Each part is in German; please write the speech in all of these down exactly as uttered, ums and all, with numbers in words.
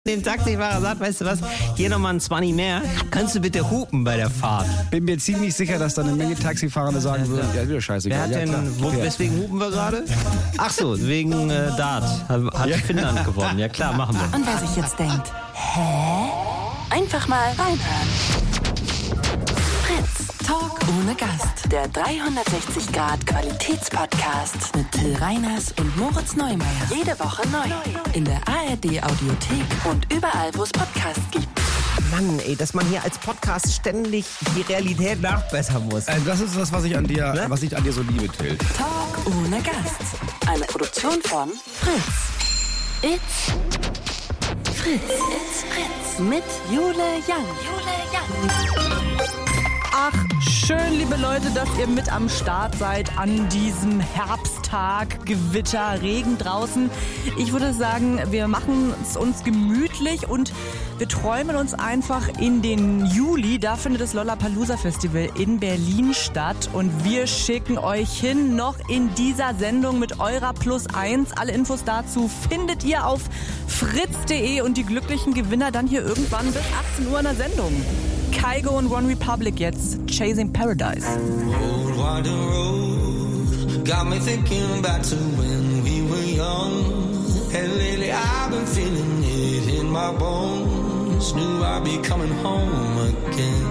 Dem Taxifahrer sagt, weißt du was, hier nochmal ein Zwanni mehr, kannst du bitte hupen bei der Fahrt? Bin mir ziemlich sicher, dass da eine Menge Taxifahrer sagen würden, ja, wieder scheißegal. Wer hat ja, denn, wo, ja. weswegen hupen wir gerade? Ach so, wegen äh, Dart, hat, hat ja. Finnland gewonnen, ja klar, machen wir. Und wer sich jetzt denkt, hä? Einfach mal reinhören. Fritz, Talk ohne Gast. Der dreihundertsechzig Grad Qualitätspodcast mit Till Reiners und Moritz Neumeier. Jede Woche neu. In der A R D Audiothek und überall, wo es Podcasts gibt. Mann, ey, dass man hier als Podcast ständig die Realität nachbessern muss. Also das ist das, was ich an dir, ne? was ich an dir so liebe, Till. Talk ohne Gast. Eine Produktion von Fritz. It's Fritz. It's Fritz. Mit Jule Young. Jule Young. Ach, schön, liebe Leute, dass ihr mit am Start seid an diesem Herbsttag, Gewitter, Regen draußen. Ich würde sagen, wir machen es uns gemütlich und wir träumen uns einfach in den Juli. Da findet das Lollapalooza Festival in Berlin statt und wir schicken euch hin noch in dieser Sendung mit eurer Plus eins. Alle Infos dazu findet ihr auf fritz punkt de und die glücklichen Gewinner dann hier irgendwann bis achtzehn Uhr in der Sendung. Kygo und One Republic jetzt, Chasing Paradise. Old winding road got me thinking back to when we were young. And lately I've been feeling it in my bones. Knew I'd be coming home again.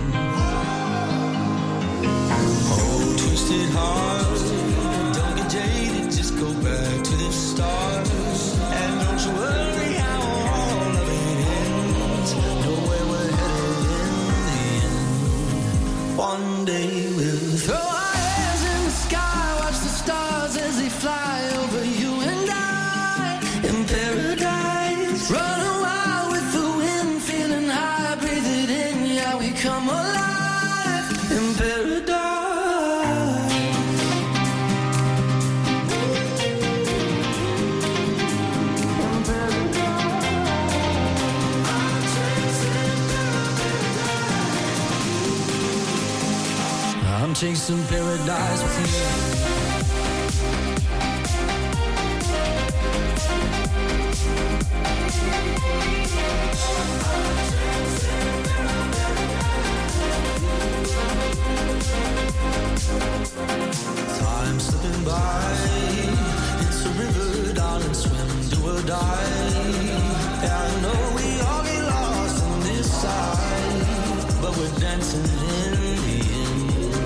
Oh, twisted heart, don't get jaded, just go back to the start. And don't you worry how all of it ends. Know where we're headed. One day we'll throw our hands in the sky, watch the stars as they fly over you and I. In paradise, run wild with the wind, feeling high, breathe it in, yeah, we come alive. In paradise. I'm chasing paradise with you. Time slipping by. It's a river, darling, swim, do or die. Yeah, I know we all get lost on this side, but we're dancing in the end.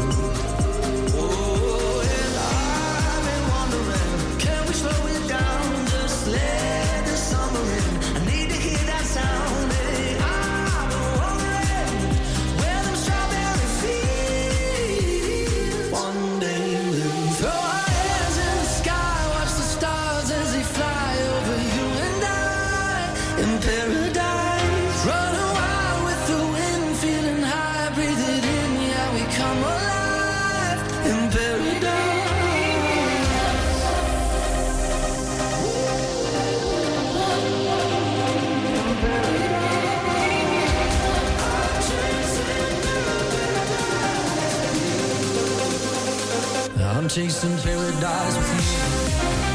I'm chasing paradise with you.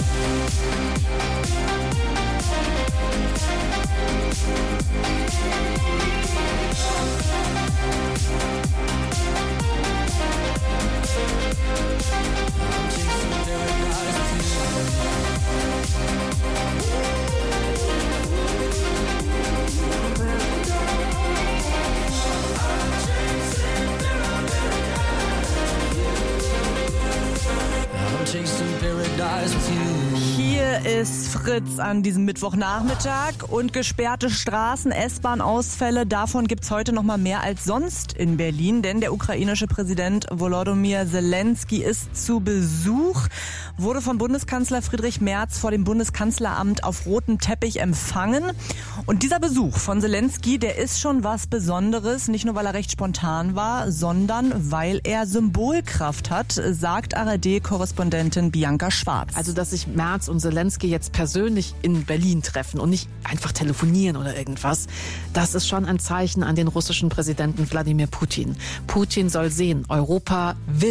Hier ist Fritz an diesem Mittwochnachmittag und gesperrte Straßen, S-Bahn-Ausfälle. Davon gibt's heute noch mal mehr als sonst in Berlin, denn der ukrainische Präsident Volodymyr Zelensky ist zu Besuch, wurde vom Bundeskanzler Friedrich Merz vor dem Bundeskanzleramt auf rotem Teppich empfangen. Und dieser Besuch von Zelensky, der ist schon was Besonderes, nicht nur weil er recht spontan war, sondern weil er Symbolkraft hat, sagt A R D-Korrespondentin Bianca Schwarz. Also, dass sich Merz und Zelensky jetzt persönlich in Berlin treffen und nicht einfach telefonieren oder irgendwas, das ist schon ein Zeichen an den russischen Präsidenten Wladimir Putin. Putin soll sehen, Europa will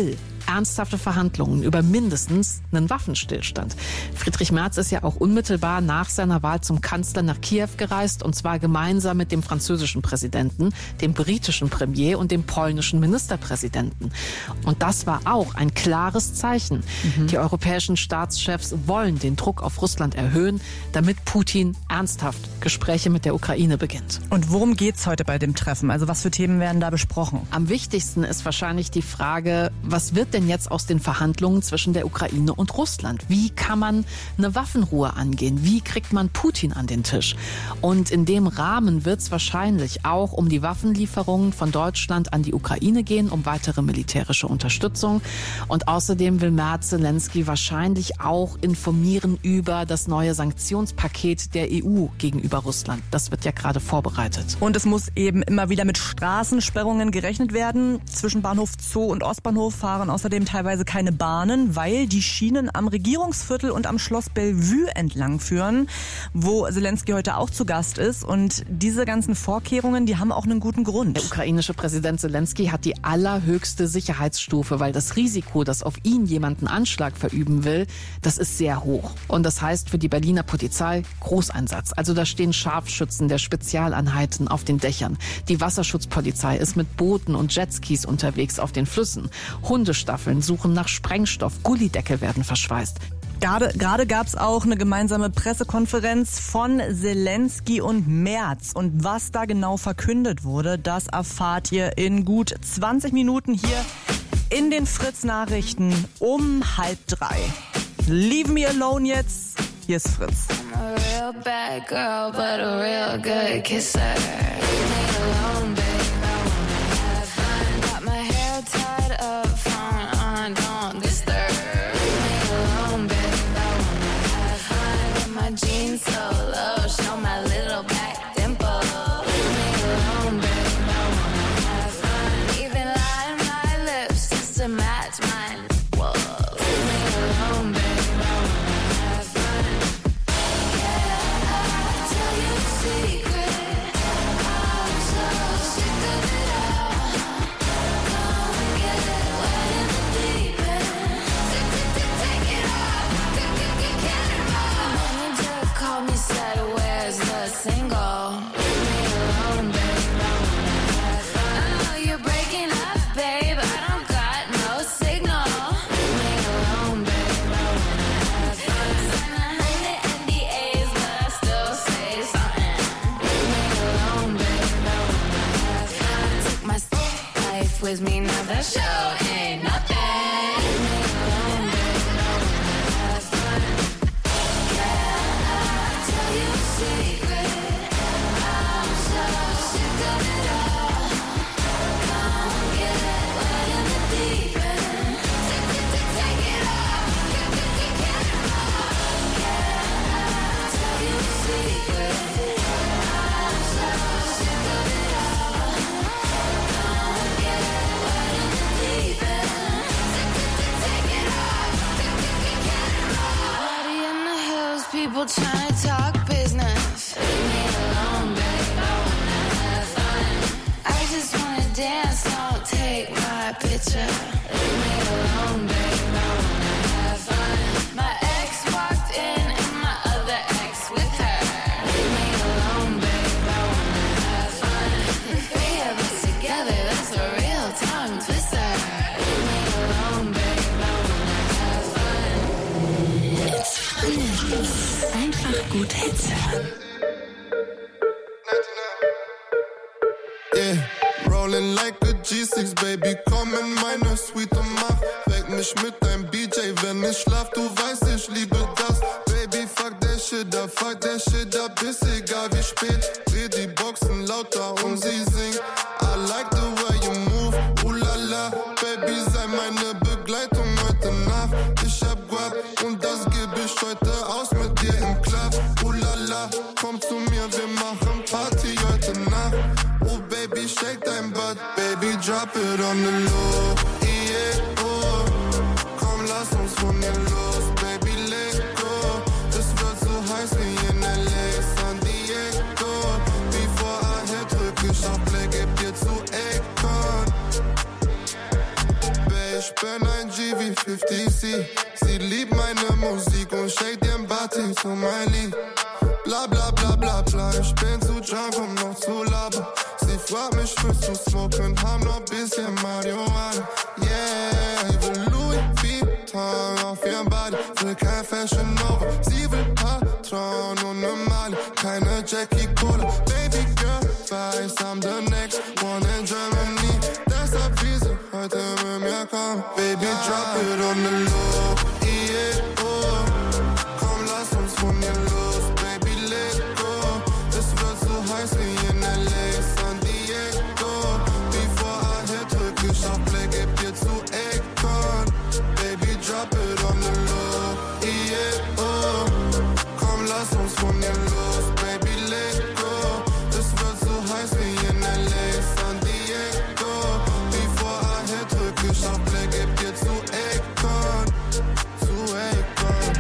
ernsthafte Verhandlungen über mindestens einen Waffenstillstand. Friedrich Merz ist ja auch unmittelbar nach seiner Wahl zum Kanzler nach Kiew gereist, und zwar gemeinsam mit dem französischen Präsidenten, dem britischen Premier und dem polnischen Ministerpräsidenten. Und das war auch ein klares Zeichen. Mhm. Die europäischen Staatschefs wollen den Druck auf Russland erhöhen, damit Putin ernsthaft Gespräche mit der Ukraine beginnt. Und worum geht's heute bei dem Treffen? Also was für Themen werden da besprochen? Am wichtigsten ist wahrscheinlich die Frage, was wird denn jetzt aus den Verhandlungen zwischen der Ukraine und Russland? Wie kann man eine Waffenruhe angehen? Wie kriegt man Putin an den Tisch? Und in dem Rahmen wird es wahrscheinlich auch um die Waffenlieferungen von Deutschland an die Ukraine gehen, um weitere militärische Unterstützung. Und außerdem will Merz Zelensky wahrscheinlich auch informieren über das neue Sanktionspaket der E U gegenüber Russland. Das wird ja gerade vorbereitet. Und es muss eben immer wieder mit Straßensperrungen gerechnet werden. Zwischen Bahnhof Zoo und Ostbahnhof fahren außerdem teilweise keine Bahnen, weil die Schienen am Regierungsviertel und am Schloss Bellevue entlang führen, wo Zelensky heute auch zu Gast ist. Und diese ganzen Vorkehrungen, die haben auch einen guten Grund. Der ukrainische Präsident Zelensky hat die allerhöchste Sicherheitsstufe, weil das Risiko, dass auf ihn jemand einen Anschlag verüben will, das ist sehr hoch. Und das heißt für die Berliner Polizei Großeinsatz. Also da stehen Scharfschützen der Spezialeinheiten auf den Dächern. Die Wasserschutzpolizei ist mit Booten und Jetskis unterwegs auf den Flüssen. Hundestaffeln suchen nach Sprengstoff. Gullideckel werden verschweißt. Gerade, gerade gab es auch eine gemeinsame Pressekonferenz von Zelensky und Merz. Und was da genau verkündet wurde, das erfahrt ihr in gut zwanzig Minuten hier in den Fritz-Nachrichten um halb drei. Leave me alone jetzt. Hier ist Fritz. I'm a real bad girl, but a real good kisser. Leave me alone, babe. I wanna have fun. Got my hair tied up, phone on, don't disturb. Leave me alone, babe. I wanna have fun. Get my jeans so low, show my little black dimple. Leave me alone, babe. I wanna have fun. Even line my lips just to match mine. Whoa. Leave me alone, babe. I wanna have fun. Yeah, I'll tell you a secret. I'm so sick of it all. Come get wet in the deep end. Tick, tick, tick, take it off. Tick, tick, tick, get it off. Manager called me, said, where's the single? Leave me alone, babe. I wanna have fun. I know you're breaking up, babe. I don't got no signal. Leave me alone, babe. I wanna have fun. Sign a hundred N D As, but I still say something. Leave me alone, babe. I wanna have fun. Took my life with me, now the show ain't nothing. Leave me alone, babe. I wanna have fun. Yeah, I'll tell you a secret. I'm so sick of it all. Come get wet in the deep end. Tick, tick, tick, take it off. Tick, tick, tick, get it off. Yeah, I'll tell you a secret. I'm so sick of it all. Come get wet in the deep end. Tick, tick, tick, take it off. Tick, tick, tick, get it off. Party in the hills, people trying to talk business. Leave me alone, babe. I wanna have fun. I just wanna dance, don't take my picture. Leave me alone, babe. I wanna have fun. My ex walked in and my other ex with her. Leave me alone, babe. I wanna have fun. The three of us together, that's a real tongue twister. Leave me alone, babe. I wanna have fun. It's Fritz. Einfach gut Hits hören. Yeah, rolling like a G six, baby, komm in meine Suite und mach Weck mich mit deinem B J, wenn ich schlaf, du weißt, ich liebe das. Baby, fuck der Shit up, fuck der Shit up, ist egal wie spät. Dreh die Boxen lauter und sie singt I like the way you move, ooh la la. Baby, sei meine Begleitung heute Nacht. Ich hab Guap und das geb ich heute aus mit dir im Club. Ooh la la, komm zu mir, wir machen Party heute Nacht. Oh baby, shake dein Butt, baby, drop it on the low. Yeah, oh, komm, lass uns von hier los, baby, let go. Es wird so heiß wie in L A, San Diego. Before I hit, drück ich auf Play, geb dir zu Akon. Baby, N ein G wie fifty C. Sie liebt meine Musik und shake den Body zu mein Lied. Bla bla bla bla bla, ich bin zu drunk, um noch zu labern. Sie fragt mich, willst du smoken, haben noch bisschen Marihuana. Yeah, ich will Louis Vuitton auf ihrem Body, will kein Fashion Nova. Sie will Patron und ne Mali, keine Jackie Cola. Baby girl, weiß, I'm the next one in Germany. Deshalb will sie heute mit mir kommen. Baby, drop it on the low, yeah, oh. Komm, lass uns von hier los, baby, let go. Es wird so heiß wie in L A, San Diego. Before I hit, drück ich auf Play, geb dir zu Akon. Baby, drop it on the low, yeah, oh. Komm, lass uns von hier los, baby, let go. Es wird so heiß wie in L A, San Diego. Before I hit, drück ich auf Play, geb dir zu Akon. Zu Akon.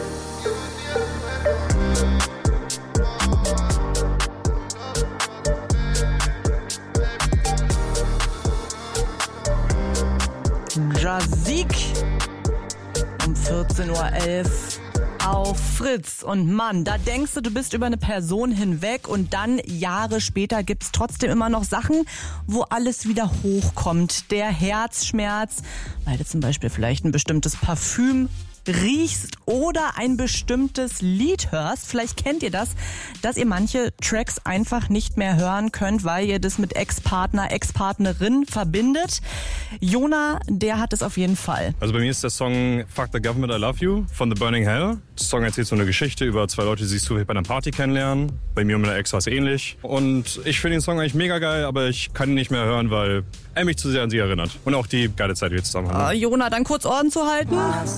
Jazik um vierzehn Uhr elf auf Fritz. Und Mann, da denkst du, du bist über eine Person hinweg und dann Jahre später gibt's trotzdem immer noch Sachen, wo alles wieder hochkommt. Der Herzschmerz, weil du zum Beispiel vielleicht ein bestimmtes Parfüm riechst oder ein bestimmtes Lied hörst. Vielleicht kennt ihr das, dass ihr manche Tracks einfach nicht mehr hören könnt, weil ihr das mit Ex-Partner, Ex-Partnerin verbindet. Jona, der hat es auf jeden Fall. Also bei mir ist der Song Fuck the Government, I Love You von The Burning Hell. Der Song erzählt so eine Geschichte über zwei Leute, die sich zufällig bei einer Party kennenlernen. Bei mir und meiner Ex war es ähnlich. Und ich finde den Song eigentlich mega geil, aber ich kann ihn nicht mehr hören, weil er mich zu sehr an sie erinnert. Und auch die geile Zeit, die wir zusammen haben. Äh, Jona, dann kurz Orden zu halten.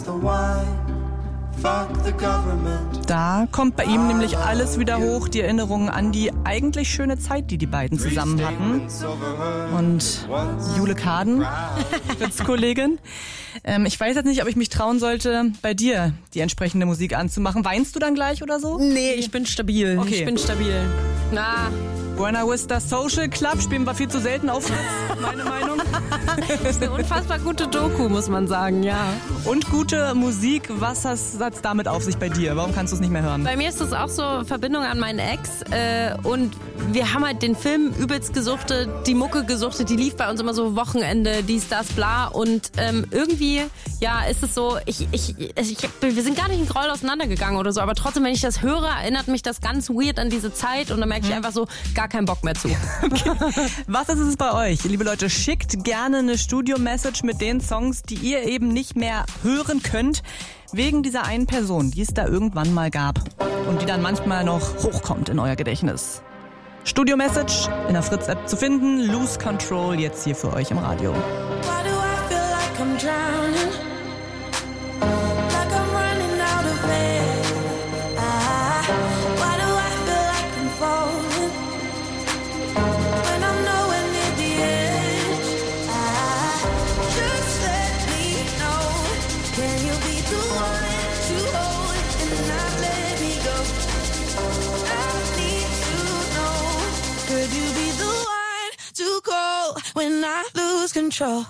Da kommt bei ihm nämlich alles wieder hoch, die Erinnerungen an die eigentlich schöne Zeit, die die beiden zusammen hatten. Und Jule Kaden, Fritz-Kollegin, ähm, ich weiß jetzt nicht, ob ich mich trauen sollte, bei dir die entsprechende Musik anzumachen. Weinst du dann gleich oder so? Nee, ich bin stabil. Okay. Ich bin stabil. Na, Buena Vista Social Club spielen wir viel zu selten auf Fritz, meine Meinung. das ist eine unfassbar gute Doku, muss man sagen, ja. Und gute Musik, was hat's damit auf sich bei dir? Warum kannst du es nicht mehr hören? Bei mir ist das auch so Verbindung an meinen Ex äh, und wir haben halt den Film übelst gesuchtet, die Mucke gesuchtet, die lief bei uns immer so Wochenende, dies, das, bla und ähm, irgendwie, ja, ist es so, ich, ich, ich, wir sind gar nicht in Groll auseinandergegangen oder so, aber trotzdem, wenn ich das höre, erinnert mich das ganz weird an diese Zeit und dann merke ich einfach so, gar keinen Bock mehr zu. Okay. Was ist es bei euch? Liebe Leute, schickt gerne eine Studio-Message mit den Songs, die ihr eben nicht mehr hören könnt, wegen dieser einen Person, die es da irgendwann mal gab und die dann manchmal noch hochkommt in euer Gedächtnis. Studio-Message in der Fritz-App zu finden, Lose Control jetzt hier für euch im Radio. Why do I feel like I'm drowning? Like I'm running out of air. Ah, why do I feel like I'm falling? When I'm nowhere near the edge. Ah, just let me know. Can you be the one to hold and not let me go? I need to know. Could you be the one to call when I lose control?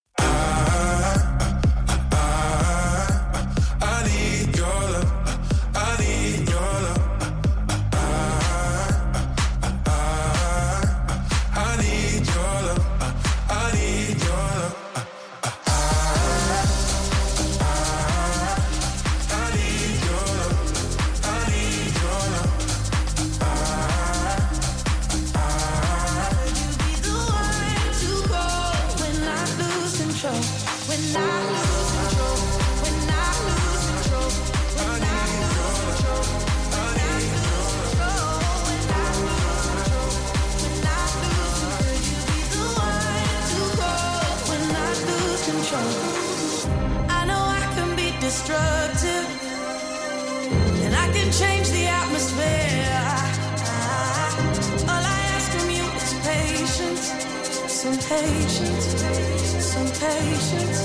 I know I can be destructive, and I can change the atmosphere. All I ask from you is patience, some patience, some patience.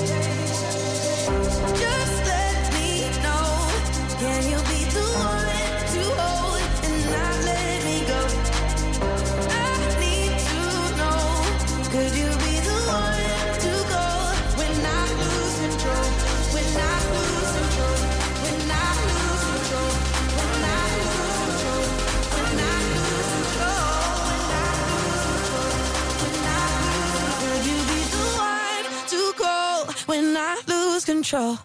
Just let me know, can you be the one to hold and not let me go? I need to know, could you be the one to go when I lose control.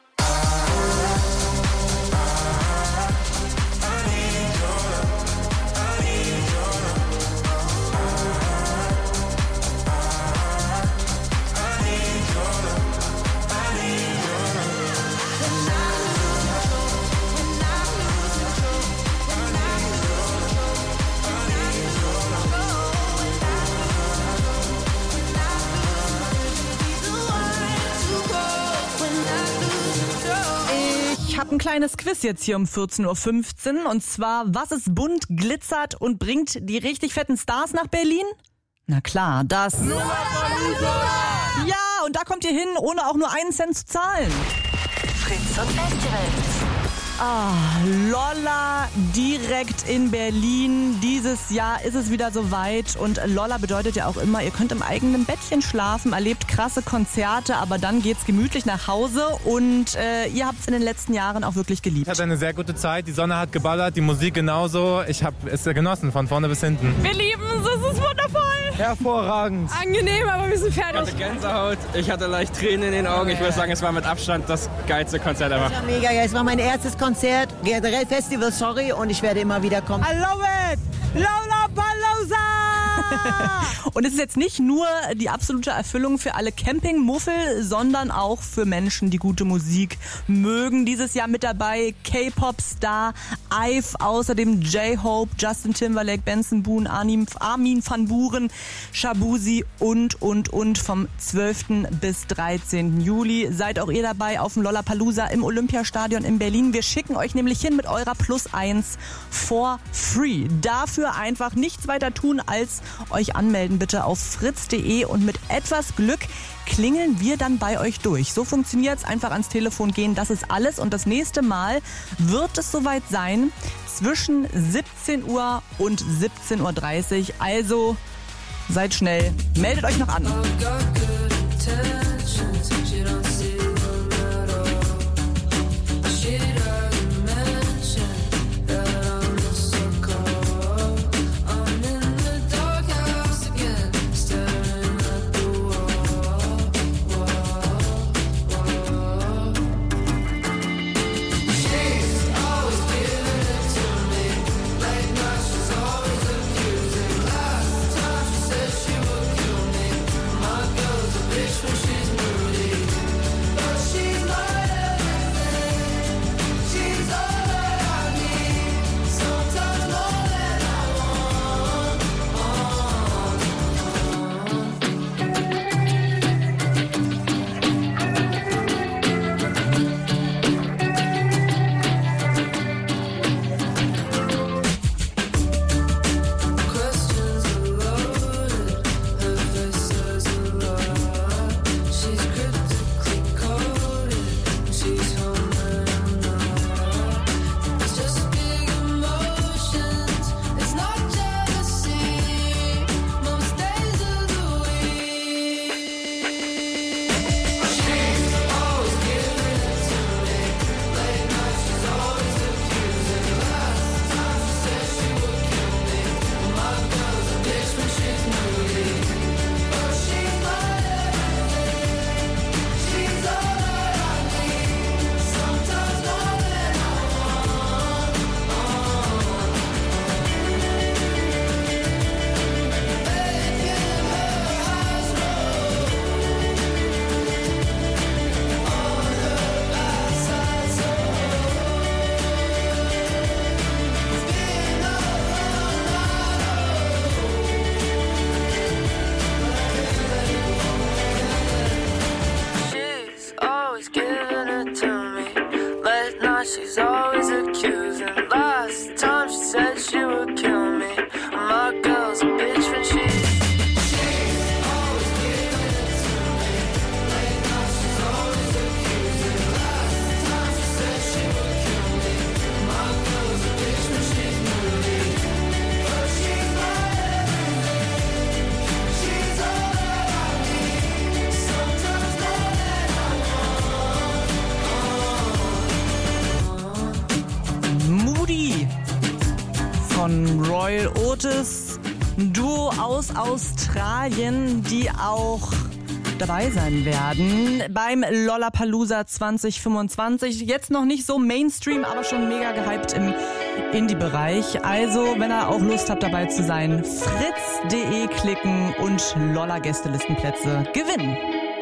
Ich habe ein kleines Quiz jetzt hier um vierzehn Uhr fünfzehn. Und zwar, was ist bunt, glitzert und bringt die richtig fetten Stars nach Berlin? Na klar, das... Ja, und da kommt ihr hin, ohne auch nur einen Cent zu zahlen. Fritz und Festivals. Ah, Lolla direkt in Berlin. Dieses Jahr ist es wieder soweit und Lolla bedeutet ja auch immer, ihr könnt im eigenen Bettchen schlafen, erlebt krasse Konzerte, aber dann geht's gemütlich nach Hause und äh, ihr habt's in den letzten Jahren auch wirklich geliebt. Ich hatte eine sehr gute Zeit, die Sonne hat geballert, die Musik genauso. Ich habe es genossen, von vorne bis hinten. Wir lieben es, es ist wundervoll. Hervorragend. Angenehm, aber wir sind Ich fertig. hatte Gänsehaut, ich hatte leicht Tränen in den Augen. Ich würde sagen, es war mit Abstand das geilste Konzert ever. Ja, mega geil. Es war mein erstes Konzert, generell Festival, sorry, und ich werde immer wieder kommen. I love it! Lollapalooza! Und es ist jetzt nicht nur die absolute Erfüllung für alle Campingmuffel, sondern auch für Menschen, die gute Musik mögen. Dieses Jahr mit dabei K-Pop-Star Ive, außerdem J-Hope, Justin Timberlake, Benson Boone, Armin, Armin van Buuren, Shabuzi und, und, und vom zwölften bis dreizehnten Juli. Seid auch ihr dabei auf dem Lollapalooza im Olympiastadion in Berlin. Wir schicken euch nämlich hin mit eurer Plus eins for free. Dafür einfach nichts weiter tun, als euch anmelden bitte auf fritz punkt de und mit etwas Glück klingeln wir dann bei euch durch. So funktioniert's, einfach ans Telefon gehen, das ist alles. Und das nächste Mal wird es soweit sein, zwischen siebzehn Uhr und siebzehn Uhr dreißig. Also seid schnell, meldet euch noch an. She's always accusing. Last time she said she would kill me. My girl's a bitch when she von Royal Otis, ein Duo aus Australien, die auch dabei sein werden beim Lollapalooza zwanzig fünfundzwanzig. Jetzt noch nicht so Mainstream, aber schon mega gehypt im Indie-Bereich. Also, wenn ihr auch Lust habt, dabei zu sein, fritz punkt de klicken und Lolla-Gästelistenplätze gewinnen.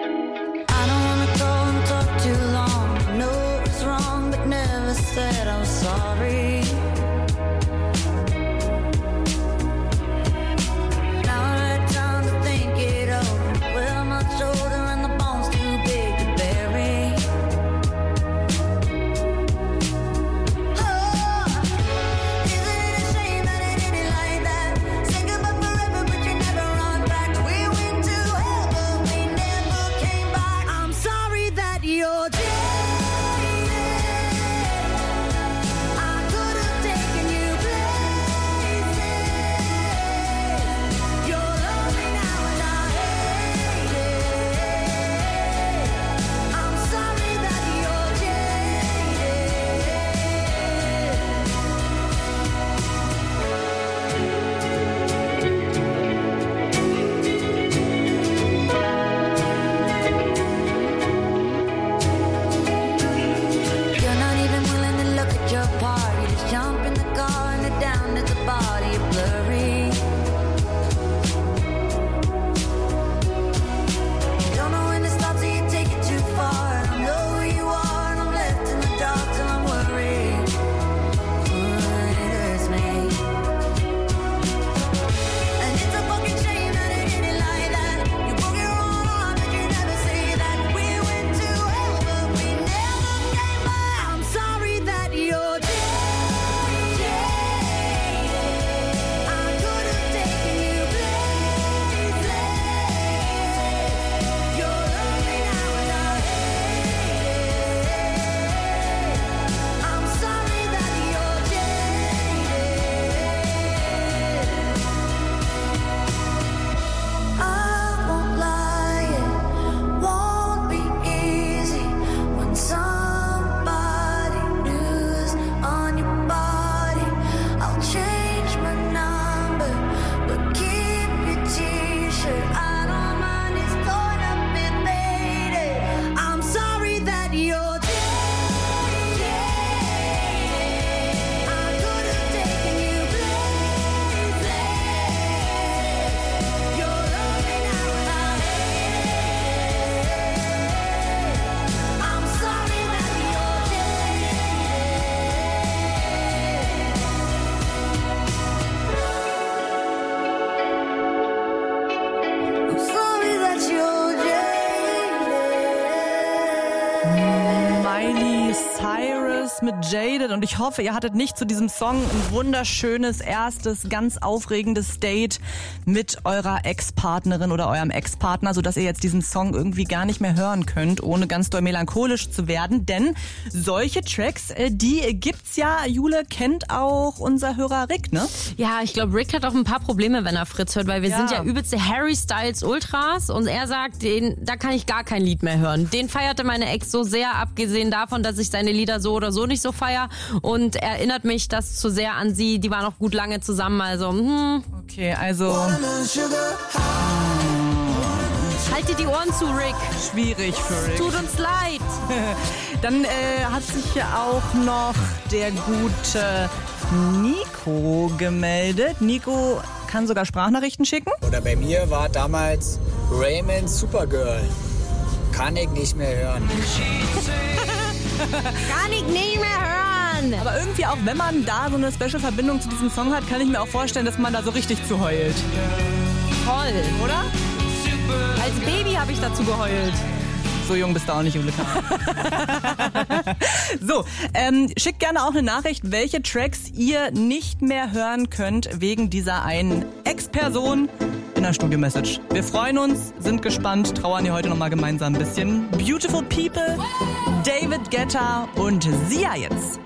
mit Jaded und ich hoffe, ihr hattet nicht zu diesem Song ein wunderschönes, erstes, ganz aufregendes Date mit eurer Ex-Partnerin oder eurem Ex-Partner, sodass ihr jetzt diesen Song irgendwie gar nicht mehr hören könnt, ohne ganz doll melancholisch zu werden, denn solche Tracks, die gibt's ja. Jule kennt auch unser Hörer Rick, ne? Ja, ich glaube, Rick hat auch ein paar Probleme, wenn er Fritz hört, weil wir Ja. sind ja übelste Harry Styles Ultras und er sagt, den, da kann ich gar kein Lied mehr hören. Den feierte meine Ex so sehr, abgesehen davon, dass ich seine Lieder so oder so nicht so feier und erinnert mich das zu sehr an sie. Die waren auch gut lange zusammen, also hm. Okay, also Haltet die Ohren zu, Rick. Schwierig für Rick. Tut uns leid. Dann äh, hat sich ja auch noch der gute Nico gemeldet. Nico kann sogar Sprachnachrichten schicken. Oder bei mir war damals Raymond Supergirl. Kann ich nicht mehr hören. Kann ich nicht mehr hören. Aber irgendwie auch, wenn man da so eine Special-Verbindung zu diesem Song hat, kann ich mir auch vorstellen, dass man da so richtig zu heult. Voll, oder? Als Baby habe ich dazu geheult. So jung bist du auch nicht, Julika. So, ähm, schickt gerne auch eine Nachricht, welche Tracks ihr nicht mehr hören könnt wegen dieser einen Ex-Person in der Studio-Message. Wir freuen uns, sind gespannt, trauern hier heute nochmal gemeinsam ein bisschen. Beautiful People, David Guetta und Sia jetzt.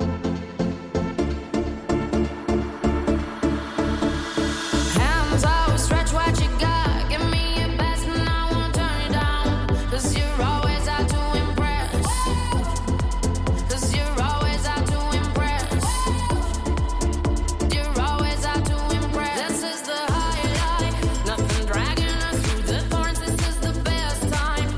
Time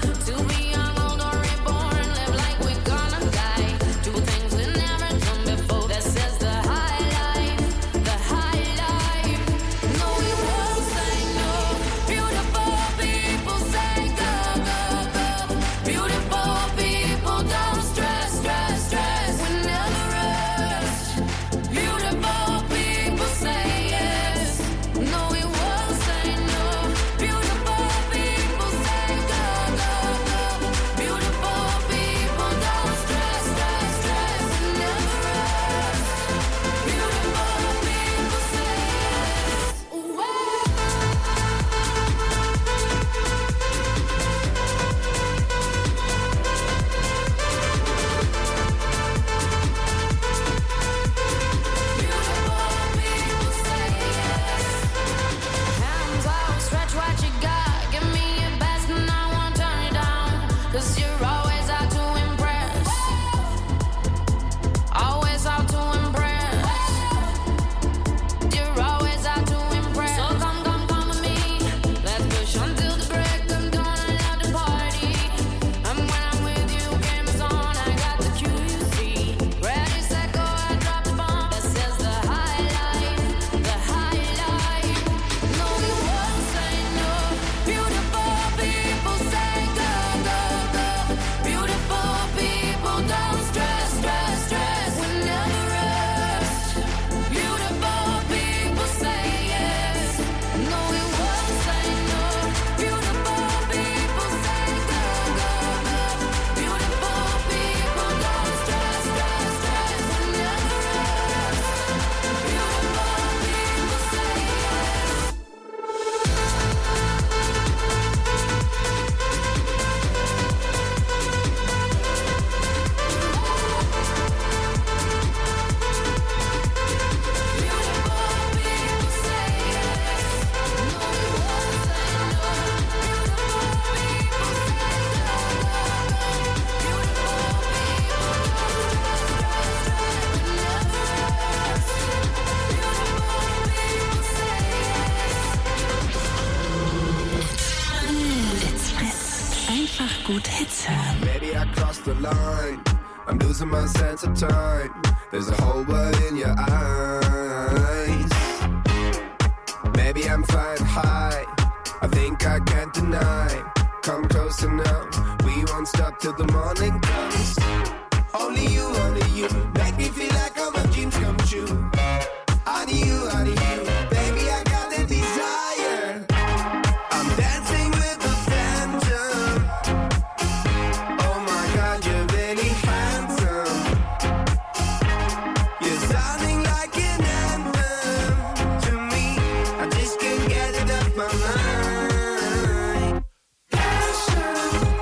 gut Hits hören. Maybe I crossed the line. I'm losing my sense of time. There's a whole world in your eyes. Maybe I'm flying high. I think I can't deny. Come closer now. We won't stop till the morning comes. Only you, only you. Make me feel like all my dreams come true. Only you, only you. Baby, I got the desire. I'm dancing with the phantom. Oh my God, you're really handsome. You're sounding like an anthem to me. I just can't get it off my mind. Passion,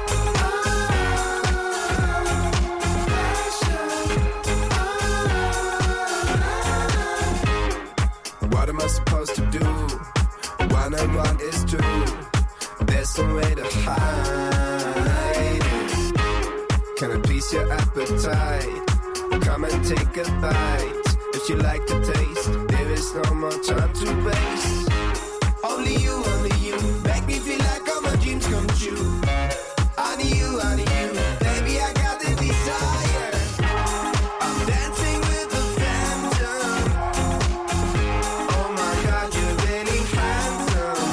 what am I supposed to do? One and one is two. There's no way to hide it. Can I please your appetite? Come and take a bite. If you like the taste, there is no more time to waste. Only you, only you. Make me feel like all my dreams come true. Only you, only you. Baby, I got the desire. I'm dancing with the phantom. Oh my God, you're really handsome.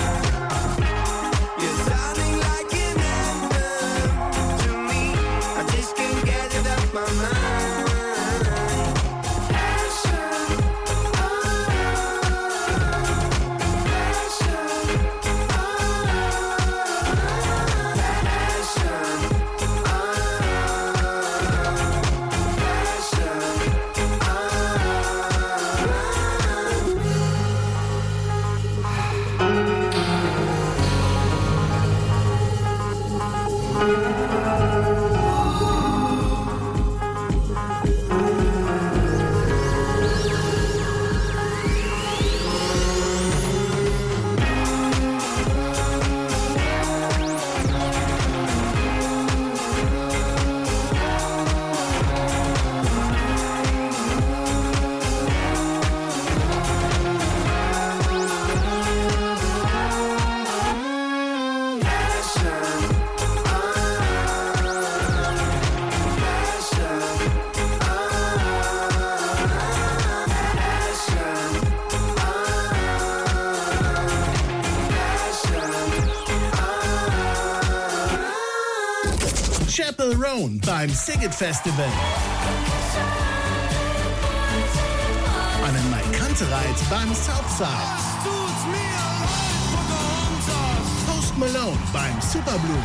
You're sounding like an anthem to me. I just can't get it off my mind. Passion, Chapel Roan beim Siget Festival. Einen Mike Kantereit beim Southside. Post Malone beim Superblue.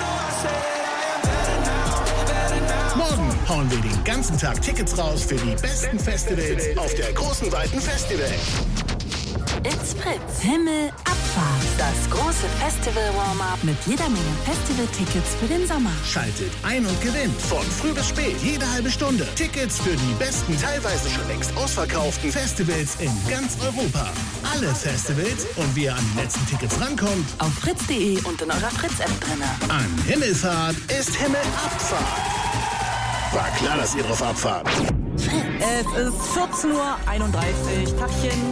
Morgen hauen wir den ganzen Tag Tickets raus für die besten Festivals auf der großen, weiten Festivalwelt. It's Fritz. Himmel Abfahrt. Das große Festival-Warm-Up mit jeder Menge Festival-Tickets für den Sommer. Schaltet ein und gewinnt von früh bis spät jede halbe Stunde Tickets für die besten, teilweise schon längst ausverkauften Festivals in ganz Europa. Alle Festivals und wie ihr an die letzten Tickets rankommt, auf fritz punkt de und in eurer Fritz-App drin. An Himmelfahrt ist Himmelabfahrt. War klar, dass ihr drauf abfahrt. Es ist vierzehn Uhr einunddreißig. Tachchen.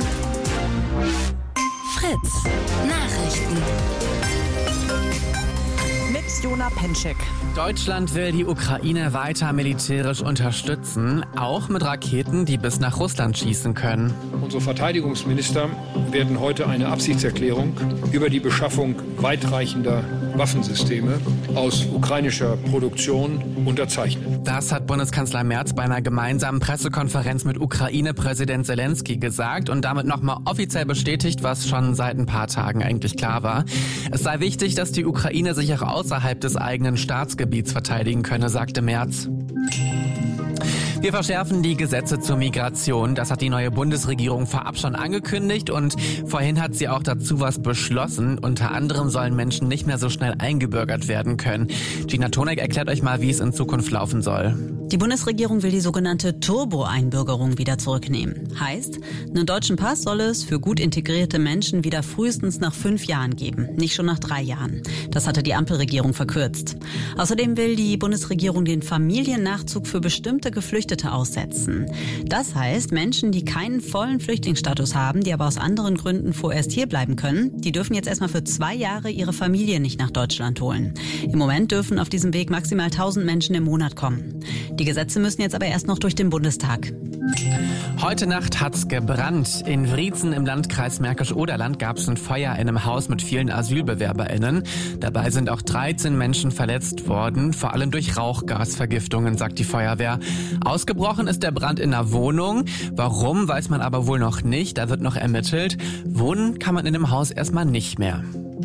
Fritz. Nachrichten. Mit Jona Penschek. Deutschland will die Ukraine weiter militärisch unterstützen, auch mit Raketen, die bis nach Russland schießen können. Unsere Verteidigungsminister werden heute eine Absichtserklärung über die Beschaffung weitreichender Waffensysteme aus ukrainischer Produktion unterzeichnen. Das hat Bundeskanzler Merz bei einer gemeinsamen Pressekonferenz mit Ukraine-Präsident Zelensky gesagt und damit nochmal offiziell bestätigt, was schon seit ein paar Tagen eigentlich klar war. Es sei wichtig, dass die Ukraine sich auch außerhalb des eigenen Staatsgebiets verteidigen könne, sagte Merz. Wir verschärfen die Gesetze zur Migration. Das hat die neue Bundesregierung vorab schon angekündigt und vorhin hat sie auch dazu was beschlossen. Unter anderem sollen Menschen nicht mehr so schnell eingebürgert werden können. Gina Tonek erklärt euch mal, wie es in Zukunft laufen soll. Die Bundesregierung will die sogenannte Turbo-Einbürgerung wieder zurücknehmen. Heißt, einen deutschen Pass soll es für gut integrierte Menschen wieder frühestens nach fünf Jahren geben, nicht schon nach drei Jahren. Das hatte die Ampelregierung verkürzt. Außerdem will die Bundesregierung den Familiennachzug für bestimmte Geflüchtete Geflüchtete aussetzen. Das heißt, Menschen, die keinen vollen Flüchtlingsstatus haben, die aber aus anderen Gründen vorerst hier bleiben können, die dürfen jetzt erstmal für zwei Jahre ihre Familie nicht nach Deutschland holen. Im Moment dürfen auf diesem Weg maximal tausend Menschen im Monat kommen. Die Gesetze müssen jetzt aber erst noch durch den Bundestag. Heute Nacht hat's gebrannt. In Wriezen im Landkreis Märkisch-Oderland gab es ein Feuer in einem Haus mit vielen AsylbewerberInnen. Dabei sind auch dreizehn Menschen verletzt worden, vor allem durch Rauchgasvergiftungen, sagt die Feuerwehr. Ausgebrochen ist der Brand in einer Wohnung. Warum, weiß man aber wohl noch nicht. Da wird noch ermittelt. Wohnen kann man in dem Haus erstmal nicht mehr.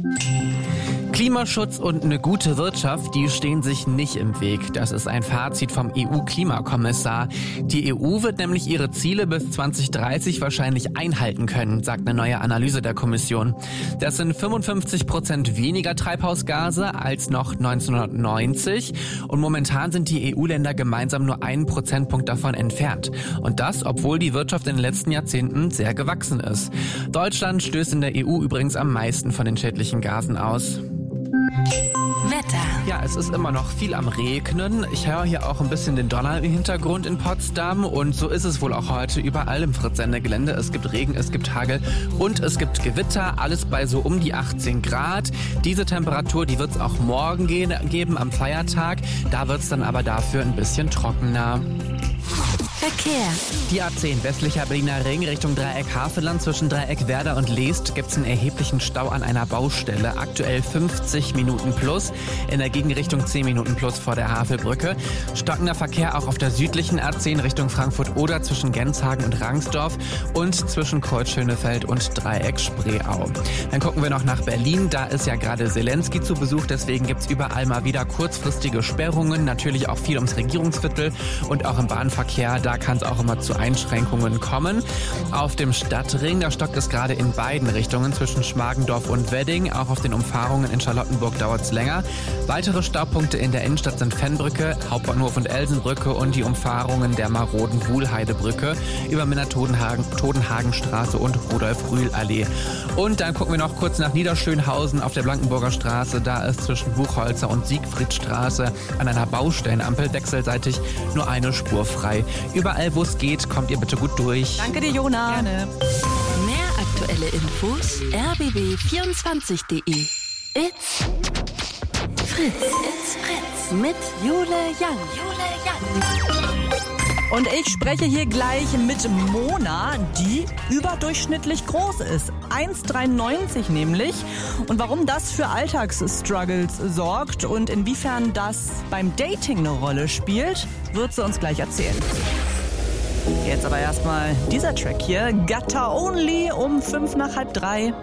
Klimaschutz und eine gute Wirtschaft, die stehen sich nicht im Weg. Das ist ein Fazit vom E U-Klimakommissar. Die E U wird nämlich ihre Ziele bis zwanzig dreißig wahrscheinlich einhalten können, sagt eine neue Analyse der Kommission. Das sind fünfundfünfzig Prozent weniger Treibhausgase als noch neunzehnhundertneunzig. Und momentan sind die E U-Länder gemeinsam nur einen Prozentpunkt davon entfernt. Und das, obwohl die Wirtschaft in den letzten Jahrzehnten sehr gewachsen ist. Deutschland stößt in der E U übrigens am meisten von den schädlichen Gasen aus. Wetter. Ja, es ist immer noch viel am Regnen. Ich höre hier auch ein bisschen den Donner im Hintergrund in Potsdam. Und so ist es wohl auch heute überall im Fritz-Sender-Gelände. Es gibt Regen, es gibt Hagel und es gibt Gewitter. Alles bei so um die achtzehn Grad. Diese Temperatur, die wird es auch morgen gehen, geben am Feiertag. Da wird es dann aber dafür ein bisschen trockener. Verkehr. Die A zehn westlicher Berliner Ring Richtung Dreieck Havelland zwischen Dreieck Werder und Leest gibt es einen erheblichen Stau an einer Baustelle. Aktuell fünfzig Minuten plus, in der Gegenrichtung zehn Minuten plus vor der Havelbrücke. Stockender Verkehr auch auf der südlichen A zehn Richtung Frankfurt-Oder zwischen Genshagen und Rangsdorf und zwischen Kreuz-Schönefeld und Dreieck Spreeau. Dann gucken wir noch nach Berlin. Da ist ja gerade Zelensky zu Besuch, deswegen gibt es überall mal wieder kurzfristige Sperrungen. Natürlich auch viel ums Regierungsviertel und auch im Bahnverkehr. Da kann es auch immer zu Einschränkungen kommen. Auf dem Stadtring, da stockt es gerade in beiden Richtungen zwischen Schmargendorf und Wedding. Auch auf den Umfahrungen in Charlottenburg dauert es länger. Weitere Staupunkte in der Innenstadt sind Fennbrücke, Hauptbahnhof und Elsenbrücke und die Umfahrungen der maroden Wuhlheidebrücke über Minna-Todenhagen, Todenhagenstraße und Rudolf-Rühl-Allee. Und dann gucken wir noch kurz nach Niederschönhausen auf der Blankenburger Straße. Da ist zwischen Buchholzer und Siegfriedstraße an einer Baustellenampel wechselseitig nur eine Spur frei. Überall, wo es geht, kommt ihr bitte gut durch. Danke dir, Jona. Gerne. Mehr aktuelle Infos r b b vierundzwanzig punkt de. It's Fritz. It's Fritz. Mit Jule Young. Jule Young. Und ich spreche hier gleich mit Mona, die überdurchschnittlich groß ist. eins Komma dreiundneunzig nämlich. Und warum das für Alltagsstruggles sorgt und inwiefern das beim Dating eine Rolle spielt, wird sie uns gleich erzählen. Jetzt aber erstmal dieser Track hier, Gutter Only um fünf nach halb drei.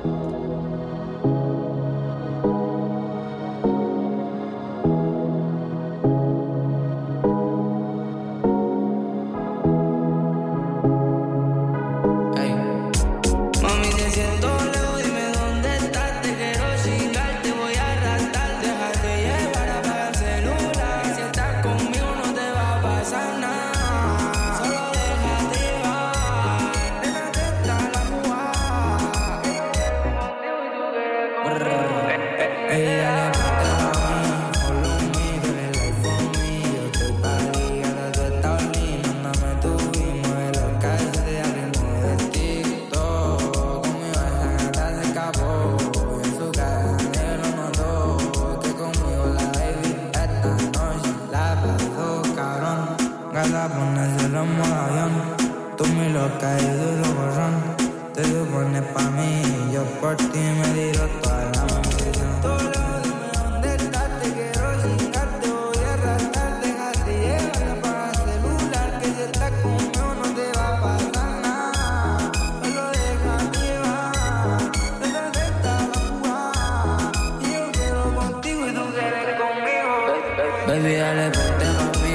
Cada ponérselo en modo avión. Tú muy loca y duro borrón. Te supones pa' mí y yo por ti me tiro toda la munición. Solo dime dónde estás, te quiero chingar, te voy a arrastrar, déjate llevar para el celular, que si estás conmigo no te va a pasar nada. Solo déjate llevar, detrás está la jugada. Y yo quiero contigo y tú quieres conmigo. Baby, dale, vente pa' mí.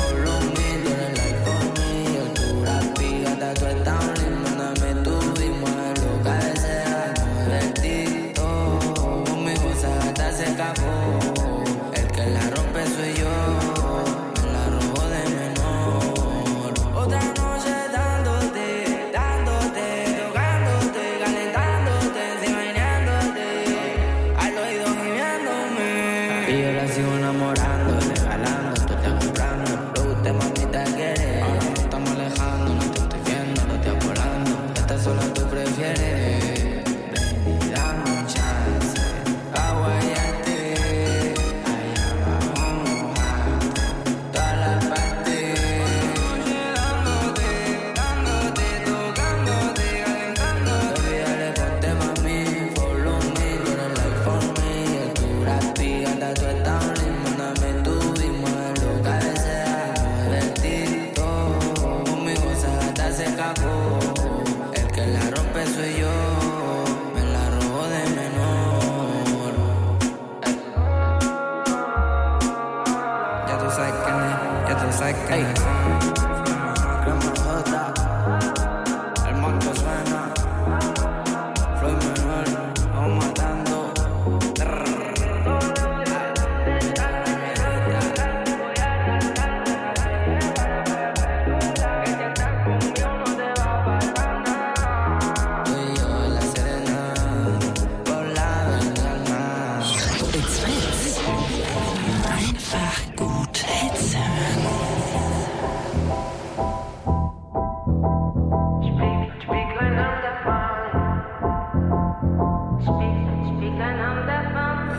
El que la rompe soy yo, me la robo de menor. Otra noche dándote, dándote, tocándote, calentándote, enseñándote, al oído gimiéndome. Y yo la sigo enamorando, regalándote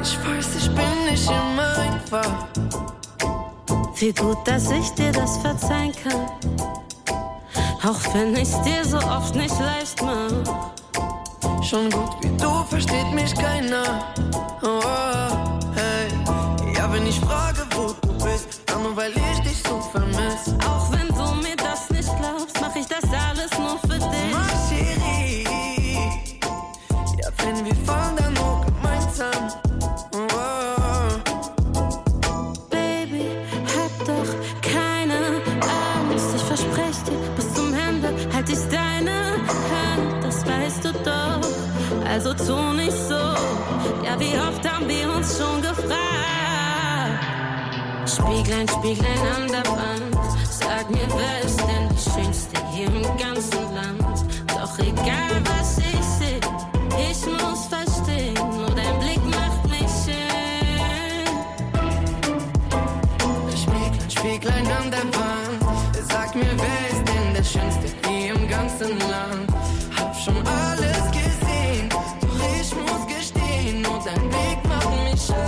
Ich weiß, ich bin nicht immer einfach. Wie gut, dass ich dir das verzeihen kann. Auch wenn ich's dir so oft nicht leicht mach. Schon gut wie du versteht mich keiner. Oh, hey. Ja, wenn ich frage, wo du bist, dann nur weil ich dich so vermiss. Auch wenn du mir das nicht glaubst, mach ich das alles nur für dich. Ma chérie, ja, wenn wir fallen, dann nur gemeinsam. Oh. Baby, hab doch keine Angst. Ich verspreche dir, bis zum Ende halt ich deine Hand. Das weißt du doch, also tu nicht so. Ja, wie oft haben wir uns schon gefragt. Spieglein, Spieglein an der Wand, sag mir, wer ist denn die Schönste hier im ganzen Land? Doch egal, was ich seh, ich muss verstehen, nur dein Blick macht mich schön. Spieglein, Spieglein an der Wand, sag mir, wer ist denn der Schönste hier im ganzen Land? Hab schon alles gesehen, doch ich muss gestehen, nur dein Blick macht mich schön.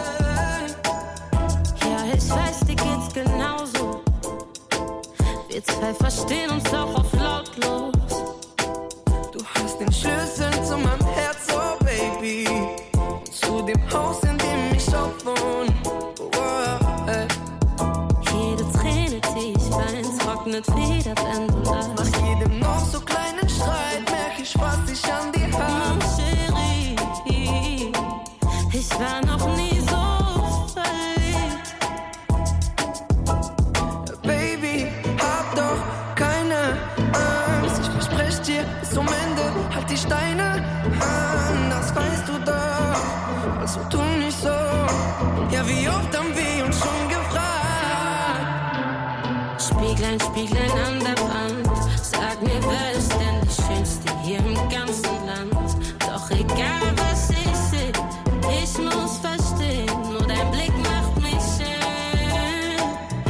Ich weiß, dir geht's genauso. Wir zwei verstehen uns auch auf lautlos. Du hast den Schlüssel zu meinem Herz, oh Baby. Zu dem Haus, in dem ich auch wohne. Oh, hey. Jede Träne, die ich wein, trocknet wieder, wenn du lachst. Nach jedem noch so kleinen Streit merk ich, was ich an dir hab. Mon chéri, ich war noch nie so zum Ende halt die Steine an, das weißt du doch, also tu nicht so. Ja, wie oft haben wir uns schon gefragt. Spieglein, Spieglein an der Wand, sag mir, wer ist denn die Schönste hier im ganzen Land? Doch egal, was ich seh, ich muss verstehen, nur dein Blick macht mich schön.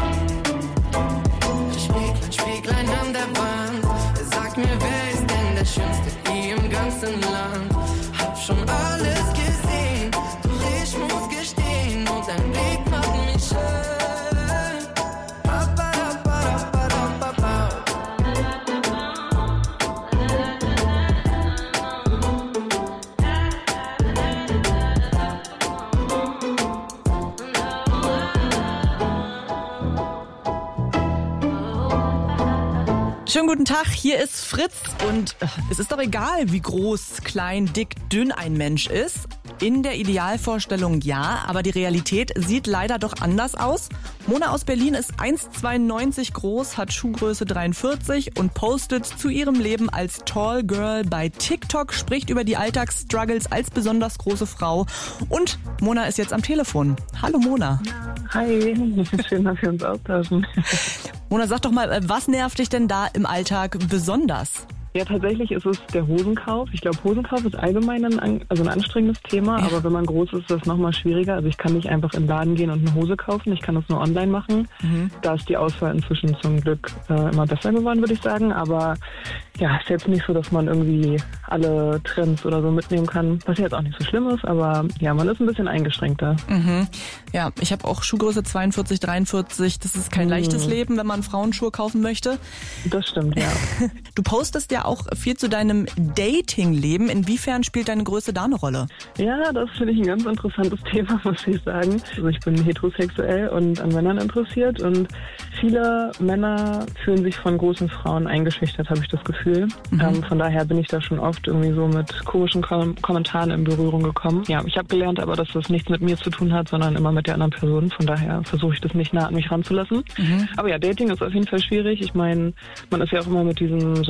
Spieglein, Spieglein an der Wand, sag mir, wer ist denn der Schönste hier im ganzen Land? Hab schon alles gesehen, doch ich muss gestehen, und dein Blick macht mich schön. Schönen guten Tag, hier ist Fritz und es ist doch egal, wie groß, klein, dick, dünn ein Mensch ist. In der Idealvorstellung ja, aber die Realität sieht leider doch anders aus. Mona aus Berlin ist eins Komma zweiundneunzig groß, hat Schuhgröße dreiundvierzig und postet zu ihrem Leben als Tall Girl bei TikTok, spricht über die Alltagsstruggles als besonders große Frau. Und Mona ist jetzt am Telefon. Hallo Mona. Hi, schön, dass wir uns austauschen. Mona, sag doch mal, was nervt dich denn da im Alltag besonders? Ja, tatsächlich ist es der Hosenkauf. Ich glaube, Hosenkauf ist allgemein ein, also ein anstrengendes Thema, ja. Aber wenn man groß ist, ist das nochmal schwieriger. Also ich kann nicht einfach in den Laden gehen und eine Hose kaufen, ich kann das nur online machen. Mhm. Da ist die Auswahl inzwischen zum Glück äh, immer besser geworden, würde ich sagen. Aber ja, ist jetzt nicht so, dass man irgendwie alle Trends oder so mitnehmen kann, was jetzt auch nicht so schlimm ist, aber ja, man ist ein bisschen eingeschränkter. Mhm. Ja, ich habe auch Schuhgröße zweiundvierzig, dreiundvierzig. Das ist kein mhm. leichtes Leben, wenn man Frauenschuhe kaufen möchte. Das stimmt, ja. Du postest ja auch viel zu deinem Dating-Leben. Inwiefern spielt deine Größe da eine Rolle? Ja, das finde ich ein ganz interessantes Thema, muss ich sagen. Also ich bin heterosexuell und an Männern interessiert und viele Männer fühlen sich von großen Frauen eingeschüchtert, habe ich das Gefühl. Mhm. Ähm, von daher bin ich da schon oft irgendwie so mit komischen Kom- Kommentaren in Berührung gekommen. Ja, ich habe gelernt aber, dass das nichts mit mir zu tun hat, sondern immer mit der anderen Person. Von daher versuche ich das nicht nah an mich ranzulassen. Mhm. Aber ja, Dating ist auf jeden Fall schwierig. Ich meine, man ist ja auch immer mit diesem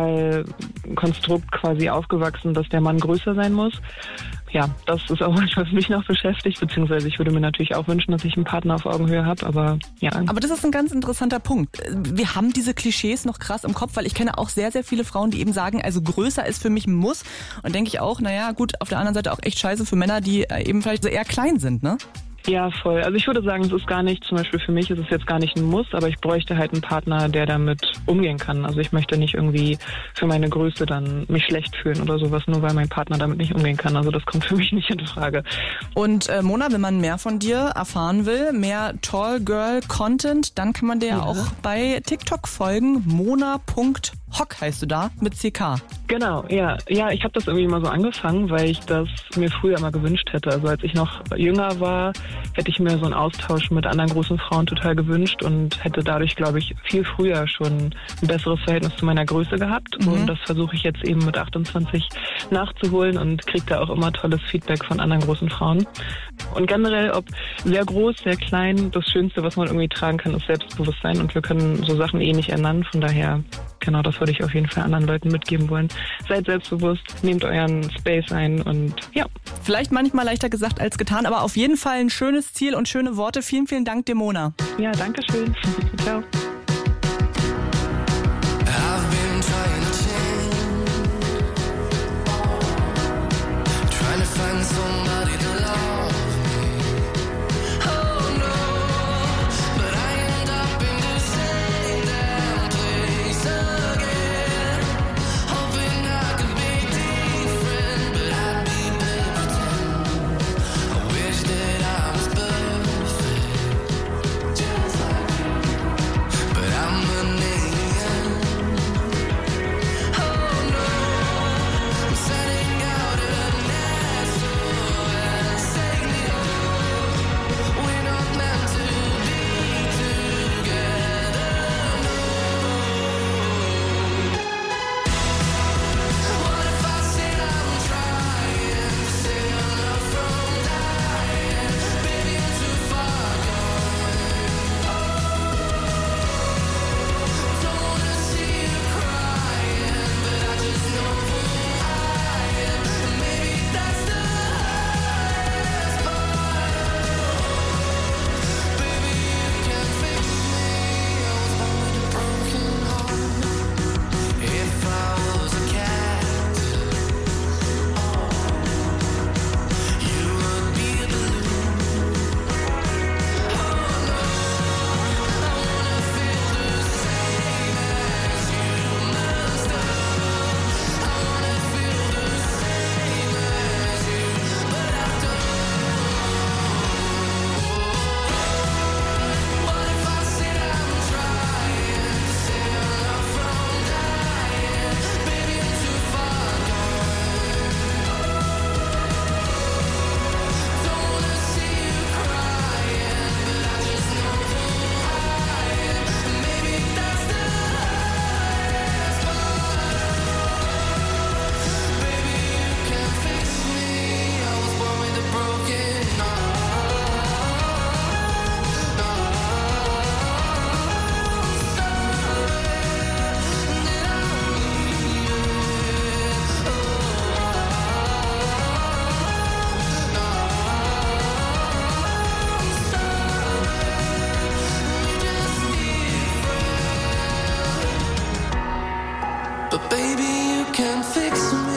Sozialkonstrukt quasi aufgewachsen, dass der Mann größer sein muss. Ja, das ist auch was, was mich noch beschäftigt, beziehungsweise ich würde mir natürlich auch wünschen, dass ich einen Partner auf Augenhöhe habe, aber ja. Aber das ist ein ganz interessanter Punkt. Wir haben diese Klischees noch krass im Kopf, weil ich kenne auch sehr, sehr viele Frauen, die eben sagen, also größer ist für mich ein Muss. Und denke ich auch, naja, gut, auf der anderen Seite auch echt scheiße für Männer, die eben vielleicht so eher klein sind, ne? Ja, voll. Also ich würde sagen, es ist gar nicht, zum Beispiel für mich ist es jetzt gar nicht ein Muss, aber ich bräuchte halt einen Partner, der damit umgehen kann. Also ich möchte nicht irgendwie für meine Größe dann mich schlecht fühlen oder sowas, nur weil mein Partner damit nicht umgehen kann. Also das kommt für mich nicht in Frage. Und äh, Mona, wenn man mehr von dir erfahren will, mehr Tall Girl Content, dann kann man dir ja auch bei TikTok folgen. Mona Punkt Hock heißt du da, mit C K. Genau, ja. Ja, ich habe das irgendwie mal so angefangen, weil ich das mir früher immer gewünscht hätte. Also als ich noch jünger war, hätte ich mir so einen Austausch mit anderen großen Frauen total gewünscht und hätte dadurch, glaube ich, viel früher schon ein besseres Verhältnis zu meiner Größe gehabt. Mhm. Und das versuche ich jetzt eben mit achtundzwanzig nachzuholen und kriege da auch immer tolles Feedback von anderen großen Frauen. Und generell, ob sehr groß, sehr klein, das Schönste, was man irgendwie tragen kann, ist Selbstbewusstsein. Und wir können so Sachen eh nicht ändern. Von daher, genau, das würde ich auf jeden Fall anderen Leuten mitgeben wollen. Seid selbstbewusst, nehmt euren Space ein und ja. Vielleicht manchmal leichter gesagt als getan, aber auf jeden Fall ein schönes Ziel und schöne Worte. Vielen, vielen Dank dir, Mona. Ja, danke schön. Ciao. But baby, you can fix me.